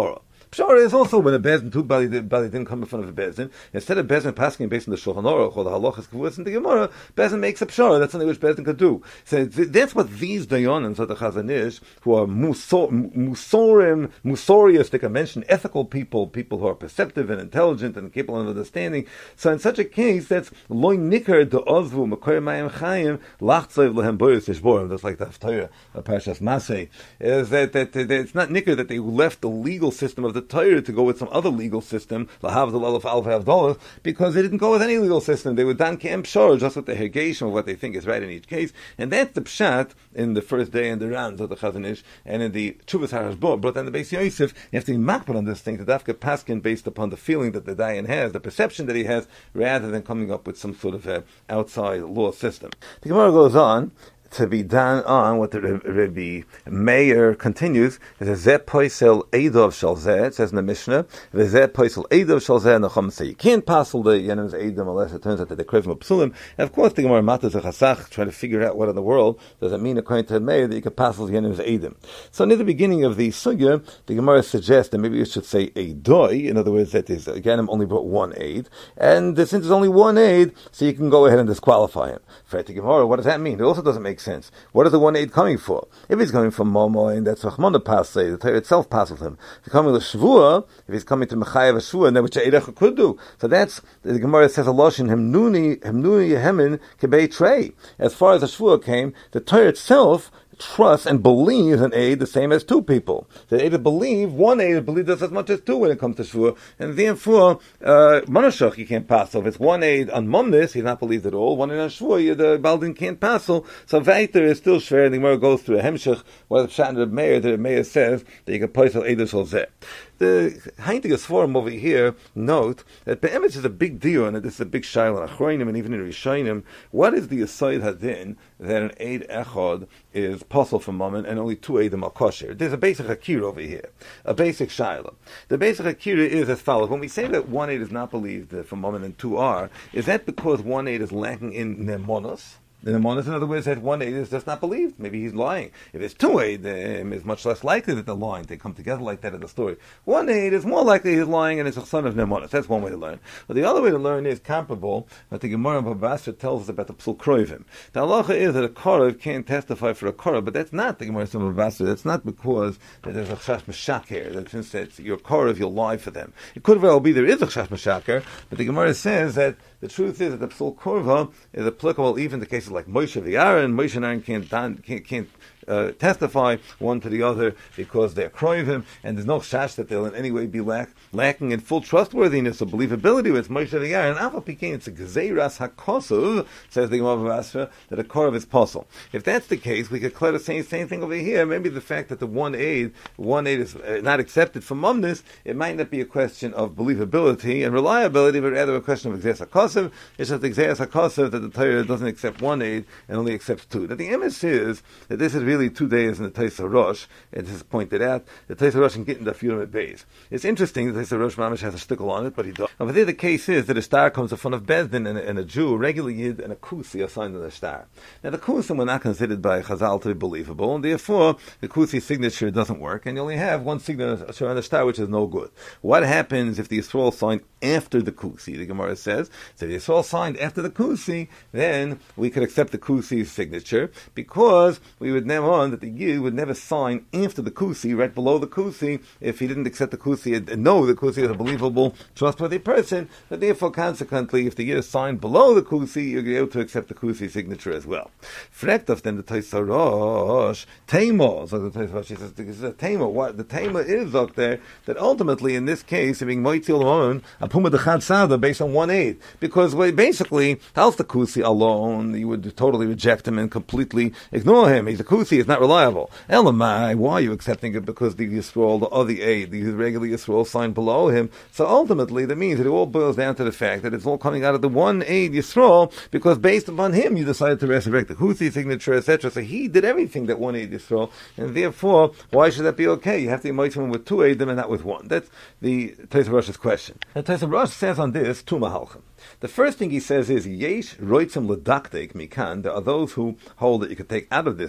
Pshara is also when a Bezdin, two bali, bali didn't come in front of a Bezdin, instead of Bezdin passing based on the Shulchan Aruch or the halachas kavus in the Gemara, Bezdin makes a Pshara. That's something which Bezdin could do. So th- that's what these Dayanim, of the Chazon Ish, who are musor, musorim, musorious, they can mention ethical people, people who are perceptive and intelligent and capable of understanding. So in such a case, that's loy nikar de ozvu makoyer mayim chayim lachtzov lehem boyos yishborim. That's like the Haftarah, the Parashas Masei. Is that, that, that it's not nikar that they left the legal system of the Torah to go with some other legal system, lahav the lalaf alf havdalah, because they didn't go with any legal system. They were dan ke'em pshor, just with the hegation of what they think is right in each case. And that's the pshat in the first day in the Rans of the Chazon Ish and in the Chuvas HaRashba. But then the Beis Yosef, you have to be makpid on this thing, to dafka paskin based upon the feeling that the Dayan has, the perception that he has, rather than coming up with some sort of uh, outside law system. The Gemara goes on to be done on what the Rebbe Meir continues. It says Zeh Poisel Eidov Shal Zeh. It says in the Mishnah, Zeh Poisel Eidov Shal Zeh. Nacham say you can't passel the Yenem's Eidim unless it turns out that they're krivim of psulim. And of course, the Gemara Matas Chasach trying to figure out what in the world does it mean according to the Meir that you can passel the Yenem's Eidim. So near the beginning of the sugya, the Gemara suggests that maybe you should say Eidoi. In other words, that is Yenem only brought one aid, and since there's only one aid, so you can go ahead and disqualify him. For the Gemara, what does that mean? It also doesn't make sense. What is the one aid coming for? If he's coming from Momo, and that's Rachmana Pasei, the Torah itself passes him. If he's coming to Shavua, if he's coming to Mechayev Shvua, and then which Eidecha could do. So that's, the Gemara says a Lashon, Hemnuni, Hemnuni Yehemin, Kebei Trei. As far as the Shvua came, the Torah itself trust and believes an aid the same as two people. The aid to believe, one aid to believe just as much as two when it comes to Shvua, and therefore, uh, Monashach, you can't pass. So if it's one aid on Momnis, he's not believed at all. One aid on Shvua, the Baldin can't pass. So Vaiter is still shver, and the Gemara goes through a Hemshech, where the Pshat of Meir, the Meir says that you can place al Eidos al Zeh. The Heintigas Forum over here note that the image is a big deal, and this is a big shaila in Achronim and even in Rishonim. What is the Yesod Hadin that an Eid Echad is possible for Mammon and only two Eidim are kosher? There's a basic Akira over here, a basic shaila. The basic Akira is as follows. When we say that one Eid is not believed for Mammon and two are, is that because one Eid is lacking in Nemonos? The Nemonis, in other words, that one aid is just not believed. Maybe he's lying. If it's two aid, um, it's much less likely that they're lying. They come together like that in the story. One aid is more likely he's lying and it's a son of Nemonis. That's one way to learn. But the other way to learn is comparable. But the Gemara Bava Basra tells us about the Psul Kroivim. The halacha is that a Korov can't testify for a Korov, but that's not the Gemara Bava Basra. That's not because that there's a Chash Meshaker, that since it's your Korov, you'll lie for them. It could well be there is a Chash Meshaker, but the Gemara says that the truth is that the Psul Korva is applicable even to cases like Moshe the Aaron. Moshe and Aaron can't, can't, can't uh, testify one to the other because they're kroivim, and there's no shash that they'll in any way be lack, lacking in full trustworthiness or believability with Moshe the Aaron. Alpha Pekin, it's a gezeiras hakosov, says the Gemara Basra, that a korov is possible. If that's the case, we could clearly say the same thing over here. Maybe the fact that the one aid, one aid is uh, not accepted for mumness, it might not be a question of believability and reliability, but rather a question of gezeiras hakosov. It's just gezeiras hakosov that the Torah doesn't accept one aid and only accepts two. Now the image is that this is really two days in the Taisa Rosh, and this is pointed out, the Taisa Rosh and Gittin Daf Yudam Beis. It's interesting that Taisa Rosh Mamish has a stickle on it, but he doesn't. But there the case is that a star comes in front of Bezdin, and, and a Jew, a regular Yid, and a Kusi are signed on the star. Now the Kusim were not considered by Chazal to be believable, and therefore the Kusi signature doesn't work, and you only have one signature on the star, which is no good. What happens if the Yisrael signed after the Kusi? The Gemara says, so if the Yisrael signed after the Kusi, then we could accept the Kusi's signature, because we would never on that the Yid would never sign after the Kusi, right below the Kusi, if he didn't accept the Kusi and know the Kusi is a believable, trustworthy person. But therefore, consequently, if the Yid is signed below the Kusi, you're able to accept the Kusi signature as well. Frektov, then the Taisa Rosh, Taimah, so the Taisa Rosh, he says, this is a Taimah. What the Taimah is up there, that ultimately, in this case, being Moitzil Amon, a Puma de Chad Sada, based on one aid. Because well, basically, how's the Kusi alone? You would totally reject him and completely ignore him. He's a Kusi, it's not reliable. Elamai, why are you accepting it? Because the Yisrael, the other aid, the regular Yisrael signed below him. So ultimately, that means that it all boils down to the fact that it's all coming out of the one aid Yisrael, because based upon him, you decided to resurrect the Kusi signature, et cetera. So he did everything that one aid Yisrael, and therefore, why should that be okay? You have to invite him with two aidim and not with one. That's the Taisa Rosh's question. And Taisa Rosh says on this, Tu Mahalchim. The first thing he says is, Yesh roitzim ledaktek mikan. There are those who hold that you could take out of this thing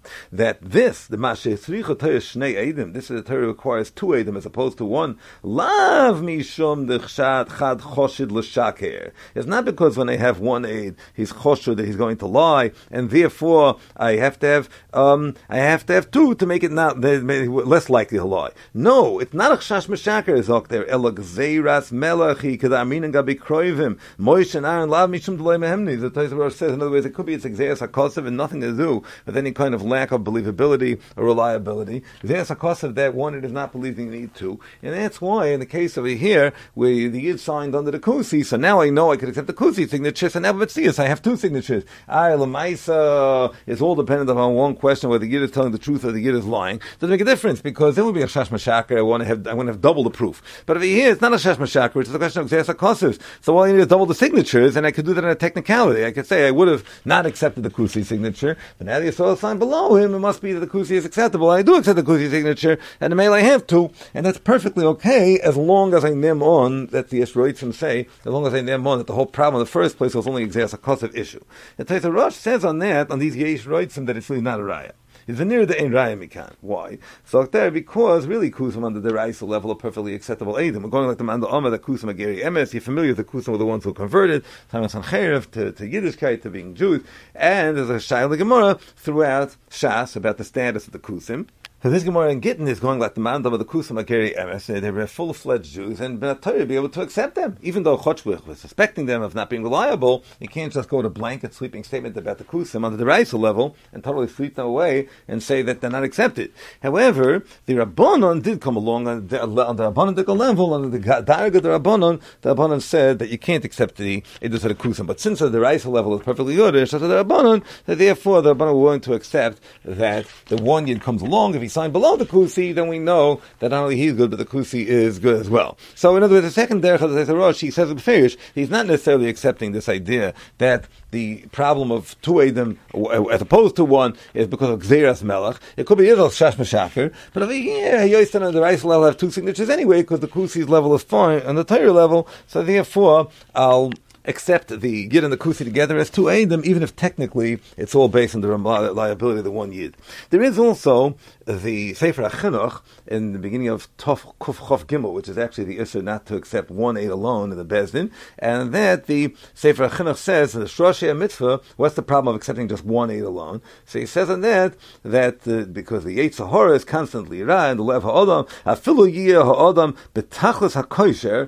that this, the Mashe Tzricha Torah Shnei Eidim, this is the Torah requires two Eidim as opposed to one. Lav mishum dechshad chad choshid l'shaker. It's not because when I have one Eid, he's choshid that he's going to lie, and therefore I have to have um, I have to have two to make it not less likely to lie. No, it's not a chash meshaker zok there. Elag zeiras melachi kedamin and gabi kroivim Moshe and Aaron lav mishum delay mehemni. The Torah says, in other words, it could be it's exeris hakosav and nothing to do with any kind of lack of believability or reliability. Exeris hakosav that one it is not believing you need to, and that's why in the case over here where the yid signed under the kusi, so now I know I could accept the kusi signature. So now B'tzias, I have two signatures. I lemaisa is all dependent upon one question whether the yid is telling the truth or the yid is lying. Doesn't make a difference because there would be a shash mashaker. I want to have I want to have double the proof. But over here it's not a shash mashaker. It's a question of exeris hakosav. So all I need is double the signatures, and I could do that in a technicality. I could say I would have not accepted the kusi signature, but now the Yisrael sign below him, it must be that the kusi is acceptable. I do accept the kusi signature, and the mail I have to, and that's perfectly okay as long as I name on that the Yisroitzim say, as long as I name on that the whole problem in the first place was only exeris hakosav issue. The Tosfos Rosh says on that, on these Yisroitzim, that it's really not a raya. It's veneer the ein raya mikan. Why? So there, because really kusam under the raisa level of perfectly acceptable edim. We're going like the man the Amma that kusam ageri emes. You're familiar with the kusam with the ones who converted Tamas Hancherev to, to Yiddishkeit, to being Jews, and there's a shayla Gemara throughout Shas about the status of the kusim. So this Gemara in Gittin is going like the mandam of the Kusam Ageri Emes. They were full-fledged Jews, and Ben Torah be able to accept them, even though Chochbuch was suspecting them of not being reliable. You can't just go to blanket sweeping statement about the Kusam under the Raisa level and totally sweep them away and say that they're not accepted. However, the Rabbanon did come along on the, on the Rabbanic level, on the Darga the Rabbanon. The Rabbanon said that you can't accept the Edus of the Kusam, but since the Raisa level is perfectly Yiddish, so the Rabbanon, that therefore the Rabbanon were willing to accept that the one Yid comes along if he sign below the kusi, then we know that not only he's good, but the kusi is good as well. So in other words, the second derech of the Tosfos Rosh, he says in Ferish, he's not necessarily accepting this idea that the problem of two Edom, as opposed to one, is because of Gzeras Melech. It could be Yidel Shash Meshaker, but over here, Yoistan and the Reis level have two signatures anyway, because the kusi's level is fine on the Torah level, so therefore, I'll accept the Yid and the Kusi together as two Edom, even if technically it's all based on the reliability of the one Yid. There is also the Sefer HaChinuch in the beginning of Tov Kuf Chof Gimel, which is actually the issue not to accept one Eid alone in the Bezdin, and that the Sefer HaChinuch says in the Shroshei Mitzvah, what's the problem of accepting just one Eid alone? So he says on that, that uh, because the Yetzer Hara is constantly Ra, and the Lev HaOdam, Afilu Yiyeh HaOdam, B'tachlis HaKosher,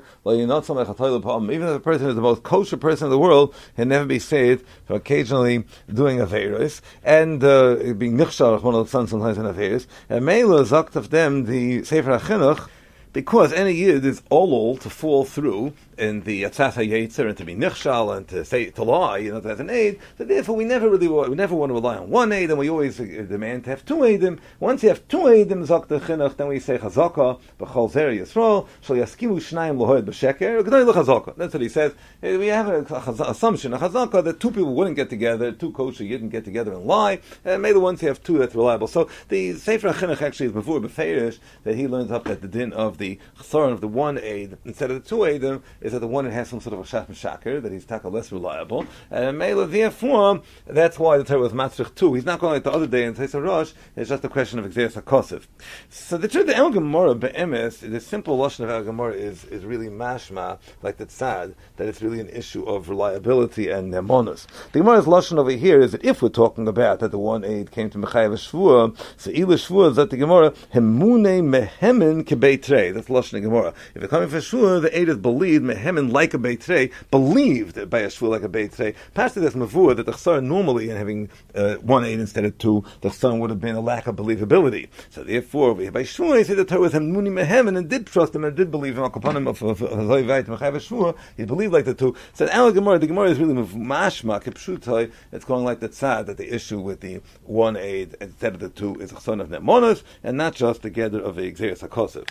even if a person is the most kosher person in the world, he'll never be saved for occasionally doing Averis, and uh, being Nichshar, one of the sons sometimes in Averis. And Mela zakt of them the Sefer HaChinuch, because any Yid is all to fall through in the Atzat HaYetzer and to be Nichshal and to say to lie, you know, to have an aid. So therefore, we never really we never want to rely on one aid, and we always demand to have two aidim. Once you have two aidim, zok the chinuch, then we say Chazaka b'chol zer Yisrael shal yaskimu shnayim lohoed b'sheker g'day l'chazaka. That's what he says. We have an assumption, a Chazaka, that two people wouldn't get together, two kosher didn't get together and lie. And maybe once you have two, that's reliable. So the Sefer HaChinuch actually is before Beferish that he learns up at the din of the chsaron of the one aid instead of the two aidim, is that the one that has some sort of a shash m'shaker, that he's taka less reliable. And Mela, therefore, that's why the Torah was matzrich two. He's not going like the other day in Tosfos Rosh. It's just a question of exeris hakosav. So the truth, the El Gemara be'emes, the simple lashon of El Gemara is is really mashma, like the tzad, that it's really an issue of reliability and nemonus. The Gemara's lashon over here is that if we're talking about that the one aid came to Mechayev Shvua, so Ila Shvua is that the Gemara hemune mehemen kebeitrei. That's lashon of Gemara. If it's coming for Shvua, the aid is believed mehemen like a beitrei, believed by a shvur like a beitrei. Past that's mavur that the chsar normally in having uh, one aid instead of two, the chsar would have been a lack of believability. So therefore, by shvur, he said the Torah was him muni mehem and did trust him and did believe him. Upon him of Zoyvayit Mechayev Shvur, he believed like the two. So Al Gemara, the Gemara is really mashma kipshutai. It's going like the tzad that the issue with the one aid instead of the two is a chsar of nemonos and not just the gather of the exeris hakosav.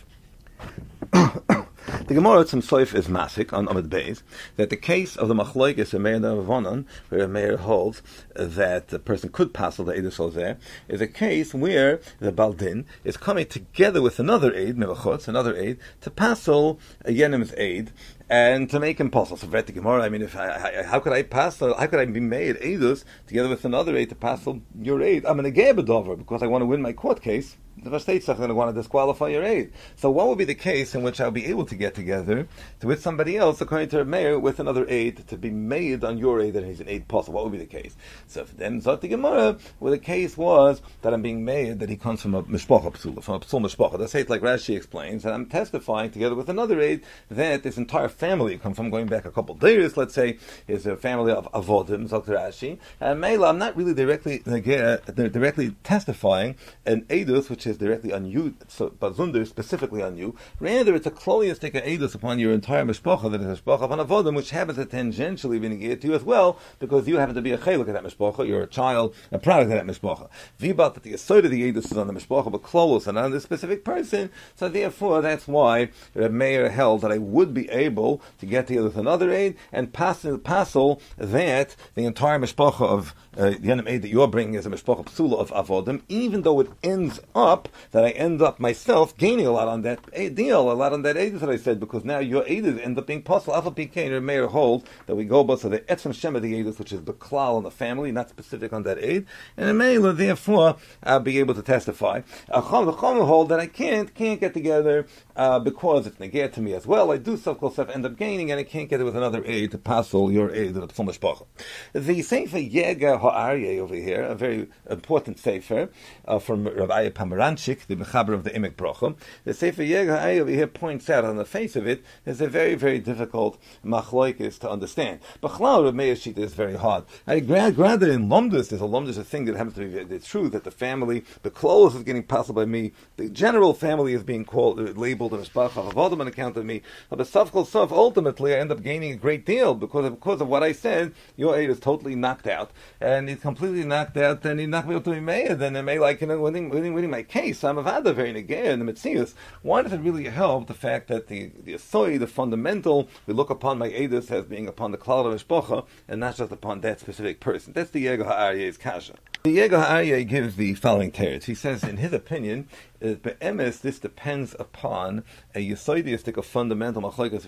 The Gemara Tzim Soif is masik on Amud Beis that the case of the machlokes of Meir and Ravonon, where Meir holds that the person could passel the Eidus Ozer, is a case where the Baldin is coming together with another aid, Mevachotz, another aid, to passel a Yenim's aid, and to make him possible. So, V'et Gemara, I mean, if I, I, how could I pass, how could I be made Eidus together with another aid to pass your aid? I'm an Egebedover because I want to win my court case. The first state is going to want to disqualify your aid. So what would be the case in which I'll be able to get together to, with somebody else, according to a mayor, with another aid to be made on your aid that he's an aid possible? What would be the case? So if then Zot Gemara, where the case was that I'm being made that he comes from a mishpacha psula, from a psul mishpacha. Let's say it's like Rashi explains, and I'm testifying together with another aid that this entire family comes from going back a couple of days. Let's say is a family of avodim, Zot Rashi, and Meila, I'm not really directly directly testifying an edus which is directly on you, so Bazunder specifically on you. Rather, it's a kloliistic edus upon your entire mishpacha, that is a mishpacha upon avodim, which happens to tangentially be negated to you as well, because you happen to be a cheluk of that mishpacha, you're a child, a product of that mishpacha. Vibat that the aside of the edus is on the mishpacha, but klolos and on this specific person, so therefore that's why the mayor held that I would be able to get together with another aid and pass passel that the entire mishpacha of uh, the enemy aid that you're bringing is a mishpacha psula of avodim, even though it ends up that I end up myself gaining a lot on that deal, a lot on that aid that I said, because now your aid end up being possible. Alpha P K and your mayor hold that we go by so the etzem shem of the aid, which is the klal on the family, not specific on that aid, and the mayor therefore I'll be able to testify. The chom hold that I can't can't get together uh, because it's negate to me as well. I do self self end up gaining, and I can't get it with another aid to passel your aid of the full mishpacha. The sefer Yega Ha'aryeh over here, a very important sefer uh, from Rabbi Pomeranchik, the mechaber of the Emek Brocha. The Sefer Yega over here points out on the face of it is a very, very difficult machloikis to understand. But Chlal of Meir Shita is very hard. I rather in Lomdus, there's a Lomdus a thing that happens to be the truth that the family, the clothes is getting passed by me, the general family is being called, labeled a mishpacha of avodim on account of me. But the safkol saf, ultimately I end up gaining a great deal because of, because of what I said. Your aid is totally knocked out, and he's completely knocked out, and he's not able to be made. Then it may like you know winning, winning, winning my case. I'm a vada very negay in the mitzias. Why does it really help the fact that the the asoy, the fundamental, we look upon my edus as being upon the klal of mishpacha and not just upon that specific person? That's the Yega Ha'aryeh's kasha. The Yega Ha'aryeh gives the following teretz. He says, in his opinion, uh, be'emes, this depends upon a yisoidistic, a fundamental machlokes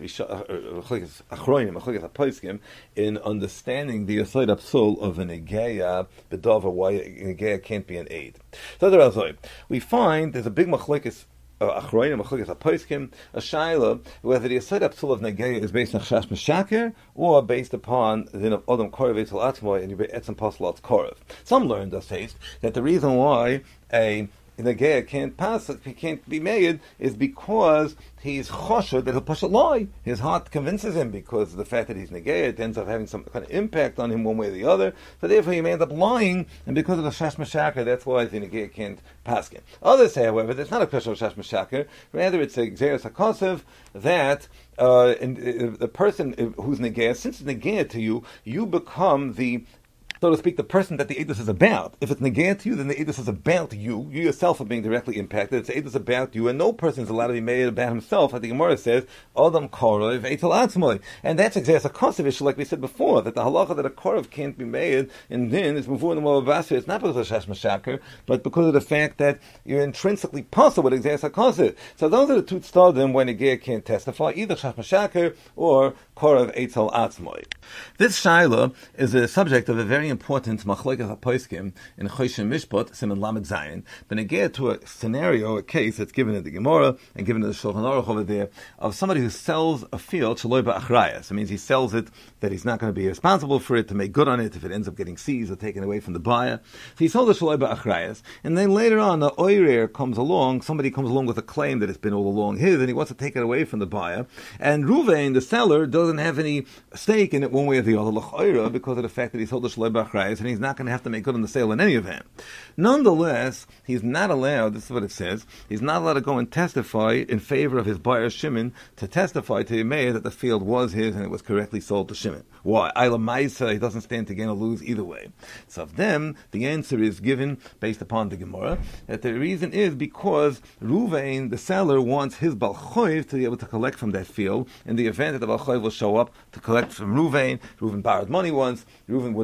achronim, machlokes haposkim, in understanding the yisoid apsul of an egeya bedover, why an egeya can't be an aid. So we find there's a big machlokes achronim, machlokes haposkim, a shaila whether the yisoid apsul of negeya is based on chash meshaker or based upon the din of odom korev etzal atzmoy and you be etzem pasalat korev. Some learned us taste that the reason why a the geya can't pass, he can't be made, is because he's choshed that he'll push a lie. His heart convinces him because of the fact that he's negay, it ends up having some kind of impact on him one way or the other. So therefore he may end up lying, and because of the shash mashaka, that's why the negay can't pass him. Others say, however, that's not a question of shash mashaka. Rather, it's a xeris hakosev that uh, and, uh, the person who's negay, since it's negay to you, you become the so to speak, the person that the edus is about. If it's negate to you, then the edus is about you. You yourself are being directly impacted. It's edus about you, and no person is allowed to be made about himself. I think Gemara says, Adam korov eitel atzmoi. And that's exactly a concept issue, like we said before, that the halacha that a korov can't be made, and then it's before the Moavasir, it's not because of shash mashaker, but because of the fact that you're intrinsically possible with exactly a concept. So those are the two tzadim when a gear can't testify, either shash mashaker or korov eitel atzmoi. This shaila is a subject of a very important machlokes haposkim in Choshen Mishpat, Siman Lamed Zayin. But again, to a scenario, a case that's given in the Gemara and given in the Shulchan Aruch over there, of somebody who sells a field shaloi ba'achrayas. It means he sells it that he's not going to be responsible for it, to make good on it if it ends up getting seized or taken away from the buyer. So he sold it shaloi ba'achrayas, and then later on, the oirer comes along, somebody comes along with a claim that it's been all along his, and he wants to take it away from the buyer. And Ruvain, the seller, doesn't have any stake in it one way or the other, l'chayra, because of the fact that he sold the shaloi ba'achrayas, and he's not going to have to make good on the sale in any event. Nonetheless, he's not allowed, this is what it says, he's not allowed to go and testify in favor of his buyer Shimon, to testify to the mayor that the field was his and it was correctly sold to Shimon. Why? Ayla Maisa, he doesn't stand to gain or lose either way. So of them, the answer is given based upon the Gemara, that the reason is because Ruvain, the seller, wants his Balchoiv to be able to collect from that field in the event that the Balchoiv will show up to collect from Ruvain. Ruvain borrowed money once, Ruvain wouldn't have money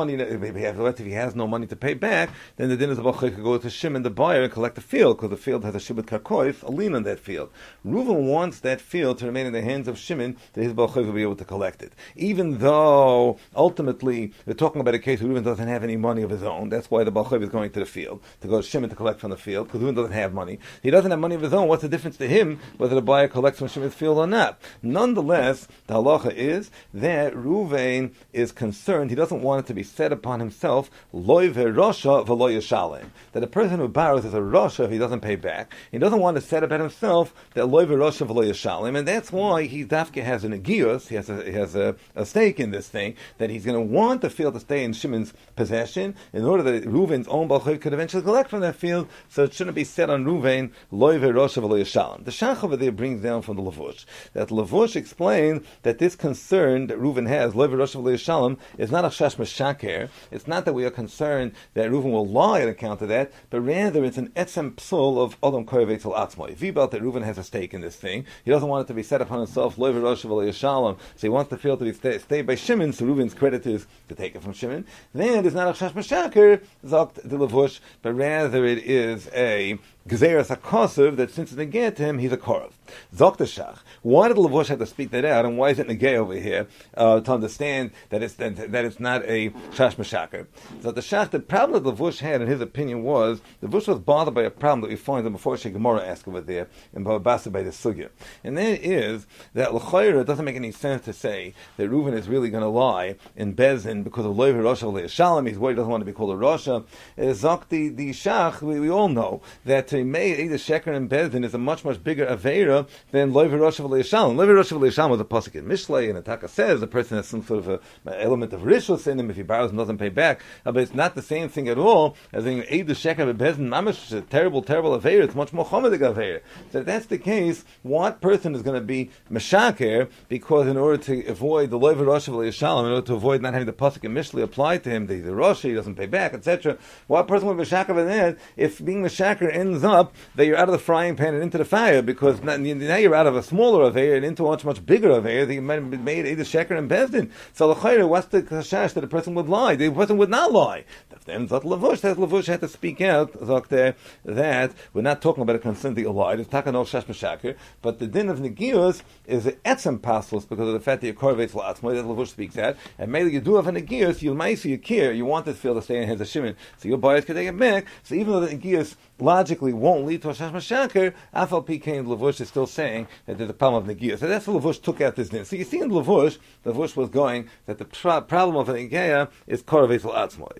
money, if he has, if he has no money to pay back, then the din is about could go to Shimon the buyer and collect the field, because the field has a shibud karkoif, a lien on that field. Reuven wants that field to remain in the hands of Shimon, that his balchayv will be able to collect it. Even though ultimately we're talking about a case where Reuven doesn't have any money of his own. That's why the balchayv is going to the field to go to Shimon to collect from the field, because Reuven doesn't have money. He doesn't have money of his own. What's the difference to him whether the buyer collects from Shimon's field or not? Nonetheless, the halacha is that Reuven is concerned. He doesn't want it to be set upon himself, loy ve'rosha v'lo yishalem, that a person who borrows is a rosha if he doesn't pay back. He doesn't want to set upon himself that loy ve'rosha v'lo yishalem, and that's why he dafke has an agios. He has a, he has a, a stake in this thing, that he's going to want the field to stay in Shimon's possession in order that Reuven's own balchayv could eventually collect from that field. So it shouldn't be set on Reuven loy ve'rosha v'lo yishalem. The shach over there brings down from the Lavush that Lavush explained that this concern that Reuven has, loy ve'rosha v'lo yishalem, is not a chash meshaker. It's not that we are concerned that Reuven will lie on account of that, but rather it's an etzem psul of Adam Korevetz al Atzmoi. Vibalt that Reuven has a stake in this thing. He doesn't want it to be set upon himself, loy ve'rosha v'lo yishalem, so he wants the field to be stay, stay by Shimon, so Reuven's creditors to take it from Shimon. Then it's not a chash meshaker, zokt the Lavush, but rather it is a Gezeras HaKosev, that since it's negay to him, he's a korov. Zok the Shach. Why did Lavush have to speak that out, and why is it negay over here uh, to understand that it's that, that it's not a shash meshaker? So the Shach, the problem that Lavush had, in his opinion, was Lavush was bothered by a problem that we find in before Gemara asked over there in Baba Basra by the sugya, and that is that l'chayra, it doesn't make any sense to say that Reuven is really going to lie in Bezin because of loy ve'rosha v'lo yishalem. He's worried he doesn't want to be called a Rosha. Zok the the Shach, we, we all know that to made either sheker and Bezdin is a much much bigger avera than loy ve'rosha v'lo yishalem. Loy ve'rosha v'lo yishalem was a pasuk in Mishlei, and Ataka says the person has some sort of an element of rishus in him if he borrows and doesn't pay back. Uh, but it's not the same thing at all as in either sheker and Bezdin. Mamish, a terrible terrible avera. It's much more chomedik avera. So if that's the case, what person is going to be meshaker because in order to avoid the loy ve'rosha v'lo yishalem, in order to avoid not having the pasuk in Mishlei applied to him, the, the Rosh, he doesn't pay back, et cetera. What person will be meshaker in that if being meshaker ends up that you're out of the frying pan and into the fire, because now you're out of a smaller affair and into a much, much bigger affair that you might have made either sheker and bezdin. So l'chayre, what's the chashash that a person would lie? The person would not lie. Then Zot Lavush, that Lavush had to speak out, Zot, that we're not talking about a concern that you lied. It's takanol shash meshaker, but the din of negius is an etzem paslus because of the fact that you're korvetz la'atzmai, that Lavush speaks out, and maybe you do have a negius, you might you care, you want this field to stay in the hands of Shimon, so your buyers can take it back. So even though the negius logically won't lead to a shash meshaker, Afal Pikein Lavush is still saying that there's a problem of negius. So that's what Lavush took out this din. So you see in Lavush, Lavush was going that the pro- problem of an negeya is korvetz la'atzmai.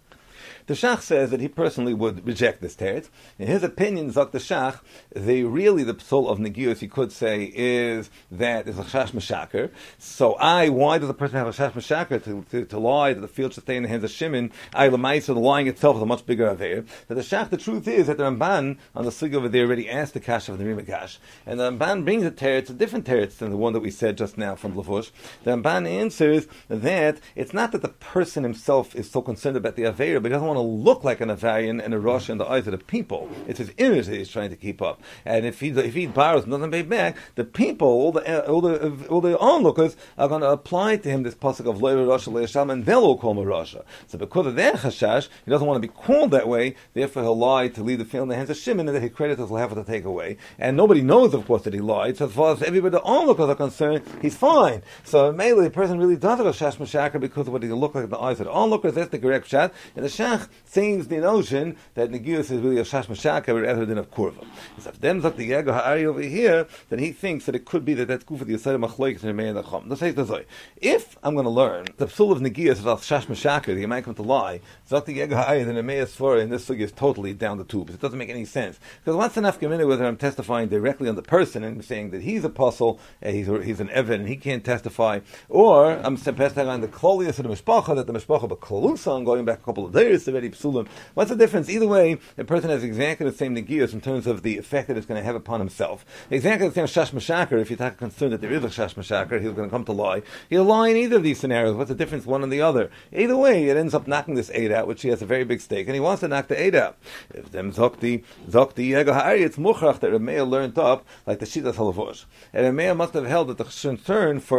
The Shach says that he personally would reject this teretz. In his opinion, Zok the Shach, the really the psul of negius, you could say, is that it's a shash meshaker. So I, why does a person have a shash meshaker to, to, to lie that the field should stay in the hands of Shimon? I, Lamaisa, the lying itself is a much bigger affair. That the Shach, the truth is that the Ramban on the sugi over there already asked the kasha of the Rimakash, and the Ramban brings a teretz, a different teretz than the one that we said just now from Lavush. The Ramban answers that it's not that the person himself is so concerned about the affair, but he doesn't want to look like an Avarian and a Rosh in the eyes of the people. It's his image that he's trying to keep up. And if he if he borrows and doesn't pay back, the people, all the all the all the onlookers are going to apply to him this pasuk of Loy Rosh Le'Yasham, and they'll all call him a Rosh. So because of their chashash, he doesn't want to be called that way. Therefore, he'll lie to leave the field in the hands of Shimon, and that his creditors will have it to take away. And nobody knows, of course, that he lied. So as far as everybody, the onlookers are concerned, he's fine. So mainly, the person really does have a shash mashaka because of what he look like in the eyes of the onlookers. That's the correct shot. And the shach seems the notion that negius is really a shash mashaka rather than a kurva. So if them zok the Yego Ha'ari over here, then he thinks that it could be that that's good for the Yisrael Machloik and Remei and Achom. Let's say it this way. If I'm going to learn the psul of negius is al shash mashaka, the might come to lie, zok the Yego Ha'ari, then Remei Asfora in this sugi is totally down the tubes. It doesn't make any sense. Because once enough community whether I'm testifying directly on the person and saying that he's apostle, and he's, he's an Evan, and he can't testify, or I'm testifying on the Klolius of the Mishpacha, that the Mishpacha of Klalusa, going back a couple of days, already psulim. What's the difference? Either way, the person has exactly the same negius in terms of the effect that it's going to have upon himself. Exactly the same shash mashaker. If you take a concern that there is a shash mashaker, he's going to come to lie. He'll lie in either of these scenarios. What's the difference one and the other? Either way, it ends up knocking this eight out, which he has a very big stake, and he wants to knock the eight out. If them zokti zokti yego ha'ari, it's muchrach that Rameh learned up like the Shitas Halavush, and Rameh must have held that the concern for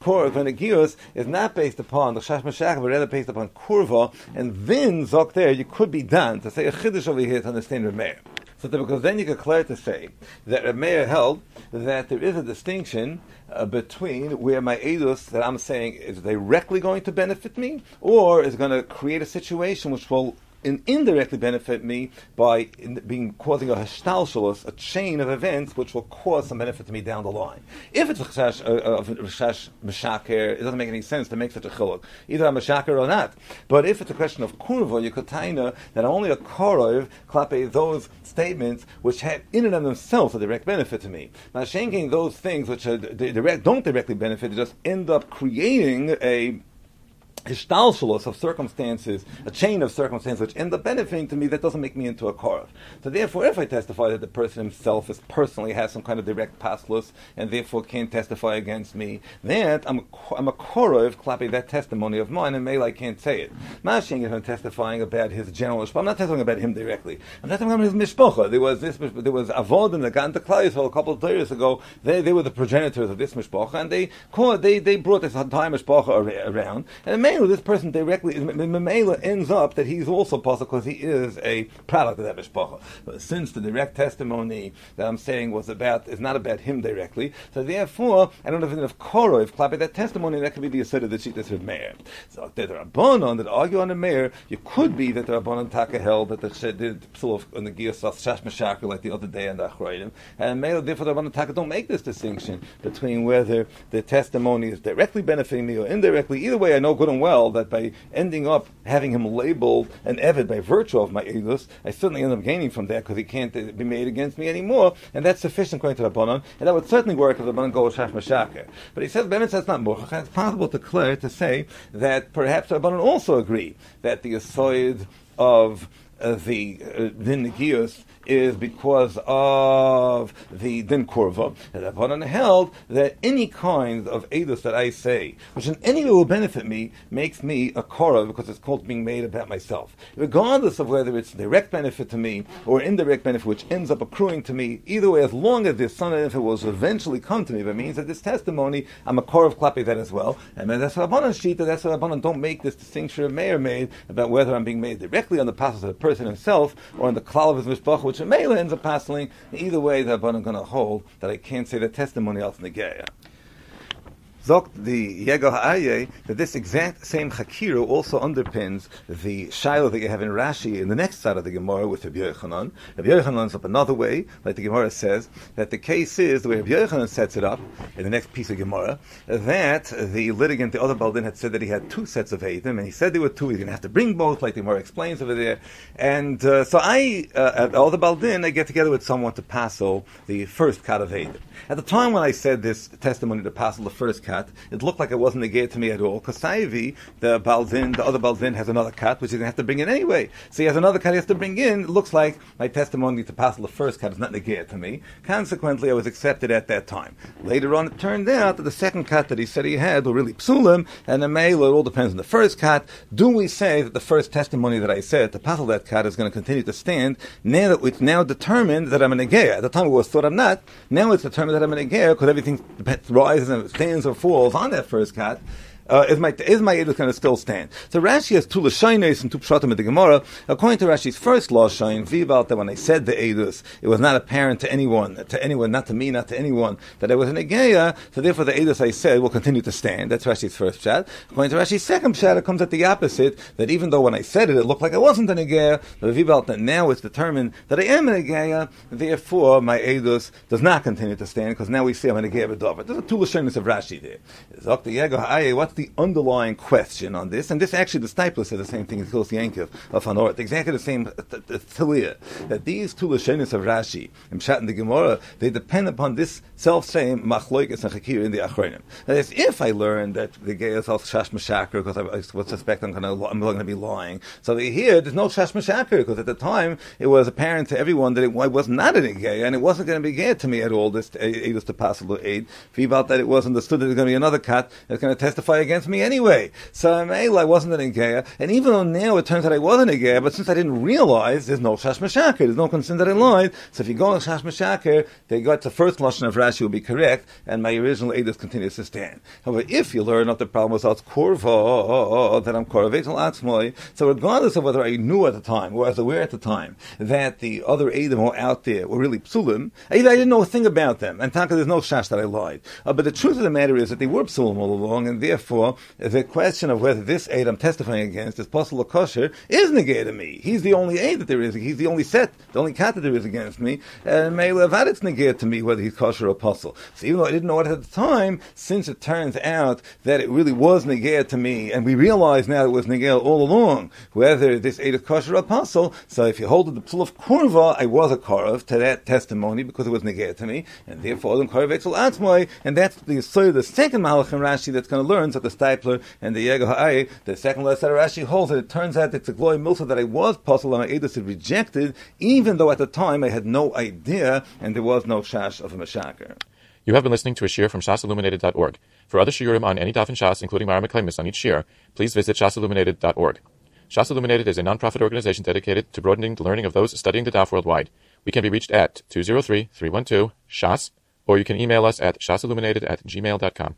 Korv and Negius is not based upon the Chash Mashaka, but rather based upon Kurva, and then Zok there, you could be done to say a Chiddush over here to understand Reb Meir. So that, because then you could clear to say that Reb Meir held that there is a distinction uh, between where my edus that I'm saying is directly going to benefit me, or is going to create a situation which will in indirectly benefit me by in being causing a hashtalshalos, a chain of events which will cause some benefit to me down the line. If it's a chashash of uh, chashash meshaker, it doesn't make any sense to make such a chiluk. Either I'm meshaker or not. But if it's a question of kurva, you could taina that only a korov klape those statements which have in and of themselves a direct benefit to me. Now, shanking those things which are direct, don't directly benefit, they just end up creating a Hishtalshalos of circumstances, a chain of circumstances which end up benefiting to me, that doesn't make me into a korov. So therefore, if I testify that the person himself is personally has some kind of direct paslus and therefore can't testify against me, that I'm a, I'm a korov, clapping that testimony of mine, and maybe I can't say it. Mashing if I'm testifying about his general, I'm not testifying about him directly. I'm testifying about his mishpocha. There was this, there was Avodim that got into Klal Yisrael a couple of years ago. They they were the progenitors of this mishpocha, and they they they brought this entire mishpocha around, and it this person directly, Memela ends up that he's also possible because he is a product of that mishpacha. But since the direct testimony that I'm saying was about is not about him directly, so therefore I don't have enough koro if clapping that testimony that could be the asset of the Shittas of Meir. So that the Rabbanon that argue on the Meir, you could be that the Rabbanon Taka held that the did psul of the Giyas of Shash Meshaker like the other day and the Achroidim, and Meir therefore the Rabbanon Taka don't make this distinction between whether the testimony is directly benefiting me or indirectly. Either way, I know good and well that by ending up having him labeled an Eved by virtue of my edus, I certainly end up gaining from that because he can't uh, be made against me anymore, and that's sufficient according to Rabbanon, and that would certainly work if the Rabbanon goes Shash Mashaker. But he says, Bemet says not more. It's possible to clear to say that perhaps the Rabbanon also agree that the aside of uh, the uh, Din Negius is because of the Din Kurva. And Rabbanan held that any kind of edus that I say, which in any way will benefit me, makes me a korah because it's called being made about myself. Regardless of whether it's direct benefit to me or indirect benefit which ends up accruing to me, either way, as long as this son benefit will eventually come to me, that means that this testimony, I'm a korah of klapi that as well. And that's Rabbanan Shita, that's why Rabbanan don't make this distinction of Meir made about whether I'm being made directly on the passes of the person himself or on the klal of his mishpach, which Mela ends up passing. Either way, the Rabbanan going to hold that I can't say the testimony of Negeya. Zogt the Yego Ha'aye that this exact same Chakiru also underpins the Shiloh that you have in Rashi in the next side of the Gemara with Rabbi Yochanan. Rabbi Yochanan is up another way, like the Gemara says, that the case is, the way Rabbi Yochanan sets it up in the next piece of Gemara, that the litigant, the other Baldin, had said that he had two sets of Eidim, and he said there were two, he's going to have to bring both, like the Gemara explains over there. And uh, so I, uh, at all the Baldin, I get together with someone to passel the first cut of Eidim. At the time when I said this testimony to passel the first cut, it looked like it wasn't negated to me at all, because Saivi, the Baldin, the other Baldin, has another cut, which he's going to have to bring in anyway. So he has another cut he has to bring in. It looks like my testimony to passel the first cut is not negated to me. Consequently, I was accepted at that time. Later on, it turned out that the second cut that he said he had were really psulim, and the mail, it all depends on the first cut. Do we say that the first testimony that I said to passel that cut is going to continue to stand, now that it's now determined that I'm a negeya? At the time it was thought I'm not. Now it's determined that I'm a negeya, because everything rises and stands or falls on that first cut. Uh, is my is my edus going to still stand? So Rashi has two lashonos and two pshatim in the Gemara. According to Rashi's first lashon, v'ibal, that when I said the edus, it was not apparent to anyone, to anyone, not to me, not to anyone, that I was a negeya. So therefore, the edus I said will continue to stand. That's Rashi's first pshat. According to Rashi's second pshat, it comes at the opposite. That even though when I said it, it looked like I wasn't a negeya, but v'ibal, that now it's determined that I am a negeya. Therefore, my edus does not continue to stand, because now we see I'm a negeya b'dover. There's two lashonos of Rashi there. What's the underlying question on this? And this actually, the Stipler says the same thing as Hills Yankov of Hanort, exactly the same Thalia, that these two Lashonos of Rashi and Pshat and the Gemara, they depend upon this self-same Machloikas and Chakir in the Achronim. That is, if I learn that the Gay is also Shash Meshaker, because I, I would suspect I'm going to I'm going to be lying, so here there's no Shash Meshaker, because at the time it was apparent to everyone that it was not a Gay, and it wasn't going to be Gay to me at all, this Eidos to Passel aid. If you felt that it was understood that there's going to be another cut that's going to testify against me anyway. So I wasn't an Negeya, and even though now it turns out I was an Negeya, but since I didn't realize, there's no Shash Meshaker, there's no concern that I lied. So if you go on Shash Meshaker, they got the first Lashon of Rashi will be correct, and my original Eidos continues to stand. However, if you learn that the problem was out Korva, that I'm Korva Atzmoi, so regardless of whether I knew at the time, or I was aware at the time, that the other Eidim who were out there were really Psulim, I didn't know a thing about them, and Taka, there's no Shash that I lied. Uh, but the truth of the matter is that they were Psulim all along, and therefore, the question of whether this Eid I'm testifying against is Posel or Kosher is negated to me. He's the only Eid that there is, he's the only set, the only cat that there is against me, and Me'el Avad it's negated to me whether he's Kosher or Posel. So even though I didn't know it at the time, since it turns out that it really was negated to me, and we realize now it was negated all along, whether this Eid is Kosher or Posel, so if you hold the Psul of Kurva, I was a Korov to that testimony because it was negated to me, and therefore I'm Korov Eitzel Atzmoi, and that's the so the second Mahalach in Rashi that's going to learn, so the Stipler and the Yega Ha'ai, the second letter Rashi holds that it turns out that it's a glory milsa that I was Posel and my Eidos had rejected, even though at the time I had no idea and there was no Shash of a Meshaker. You have been listening to a shiur from shas illuminated dot org. For other shiurim on any daf in Shas, including Mara Meklemis on each shiur, please visit shas illuminated dot org. Shas Illuminated is a non-profit organization dedicated to broadening the learning of those studying the daf worldwide. We can be reached at two zero three, three one two, S H A S, or you can email us at shasilluminated at gmail dot com.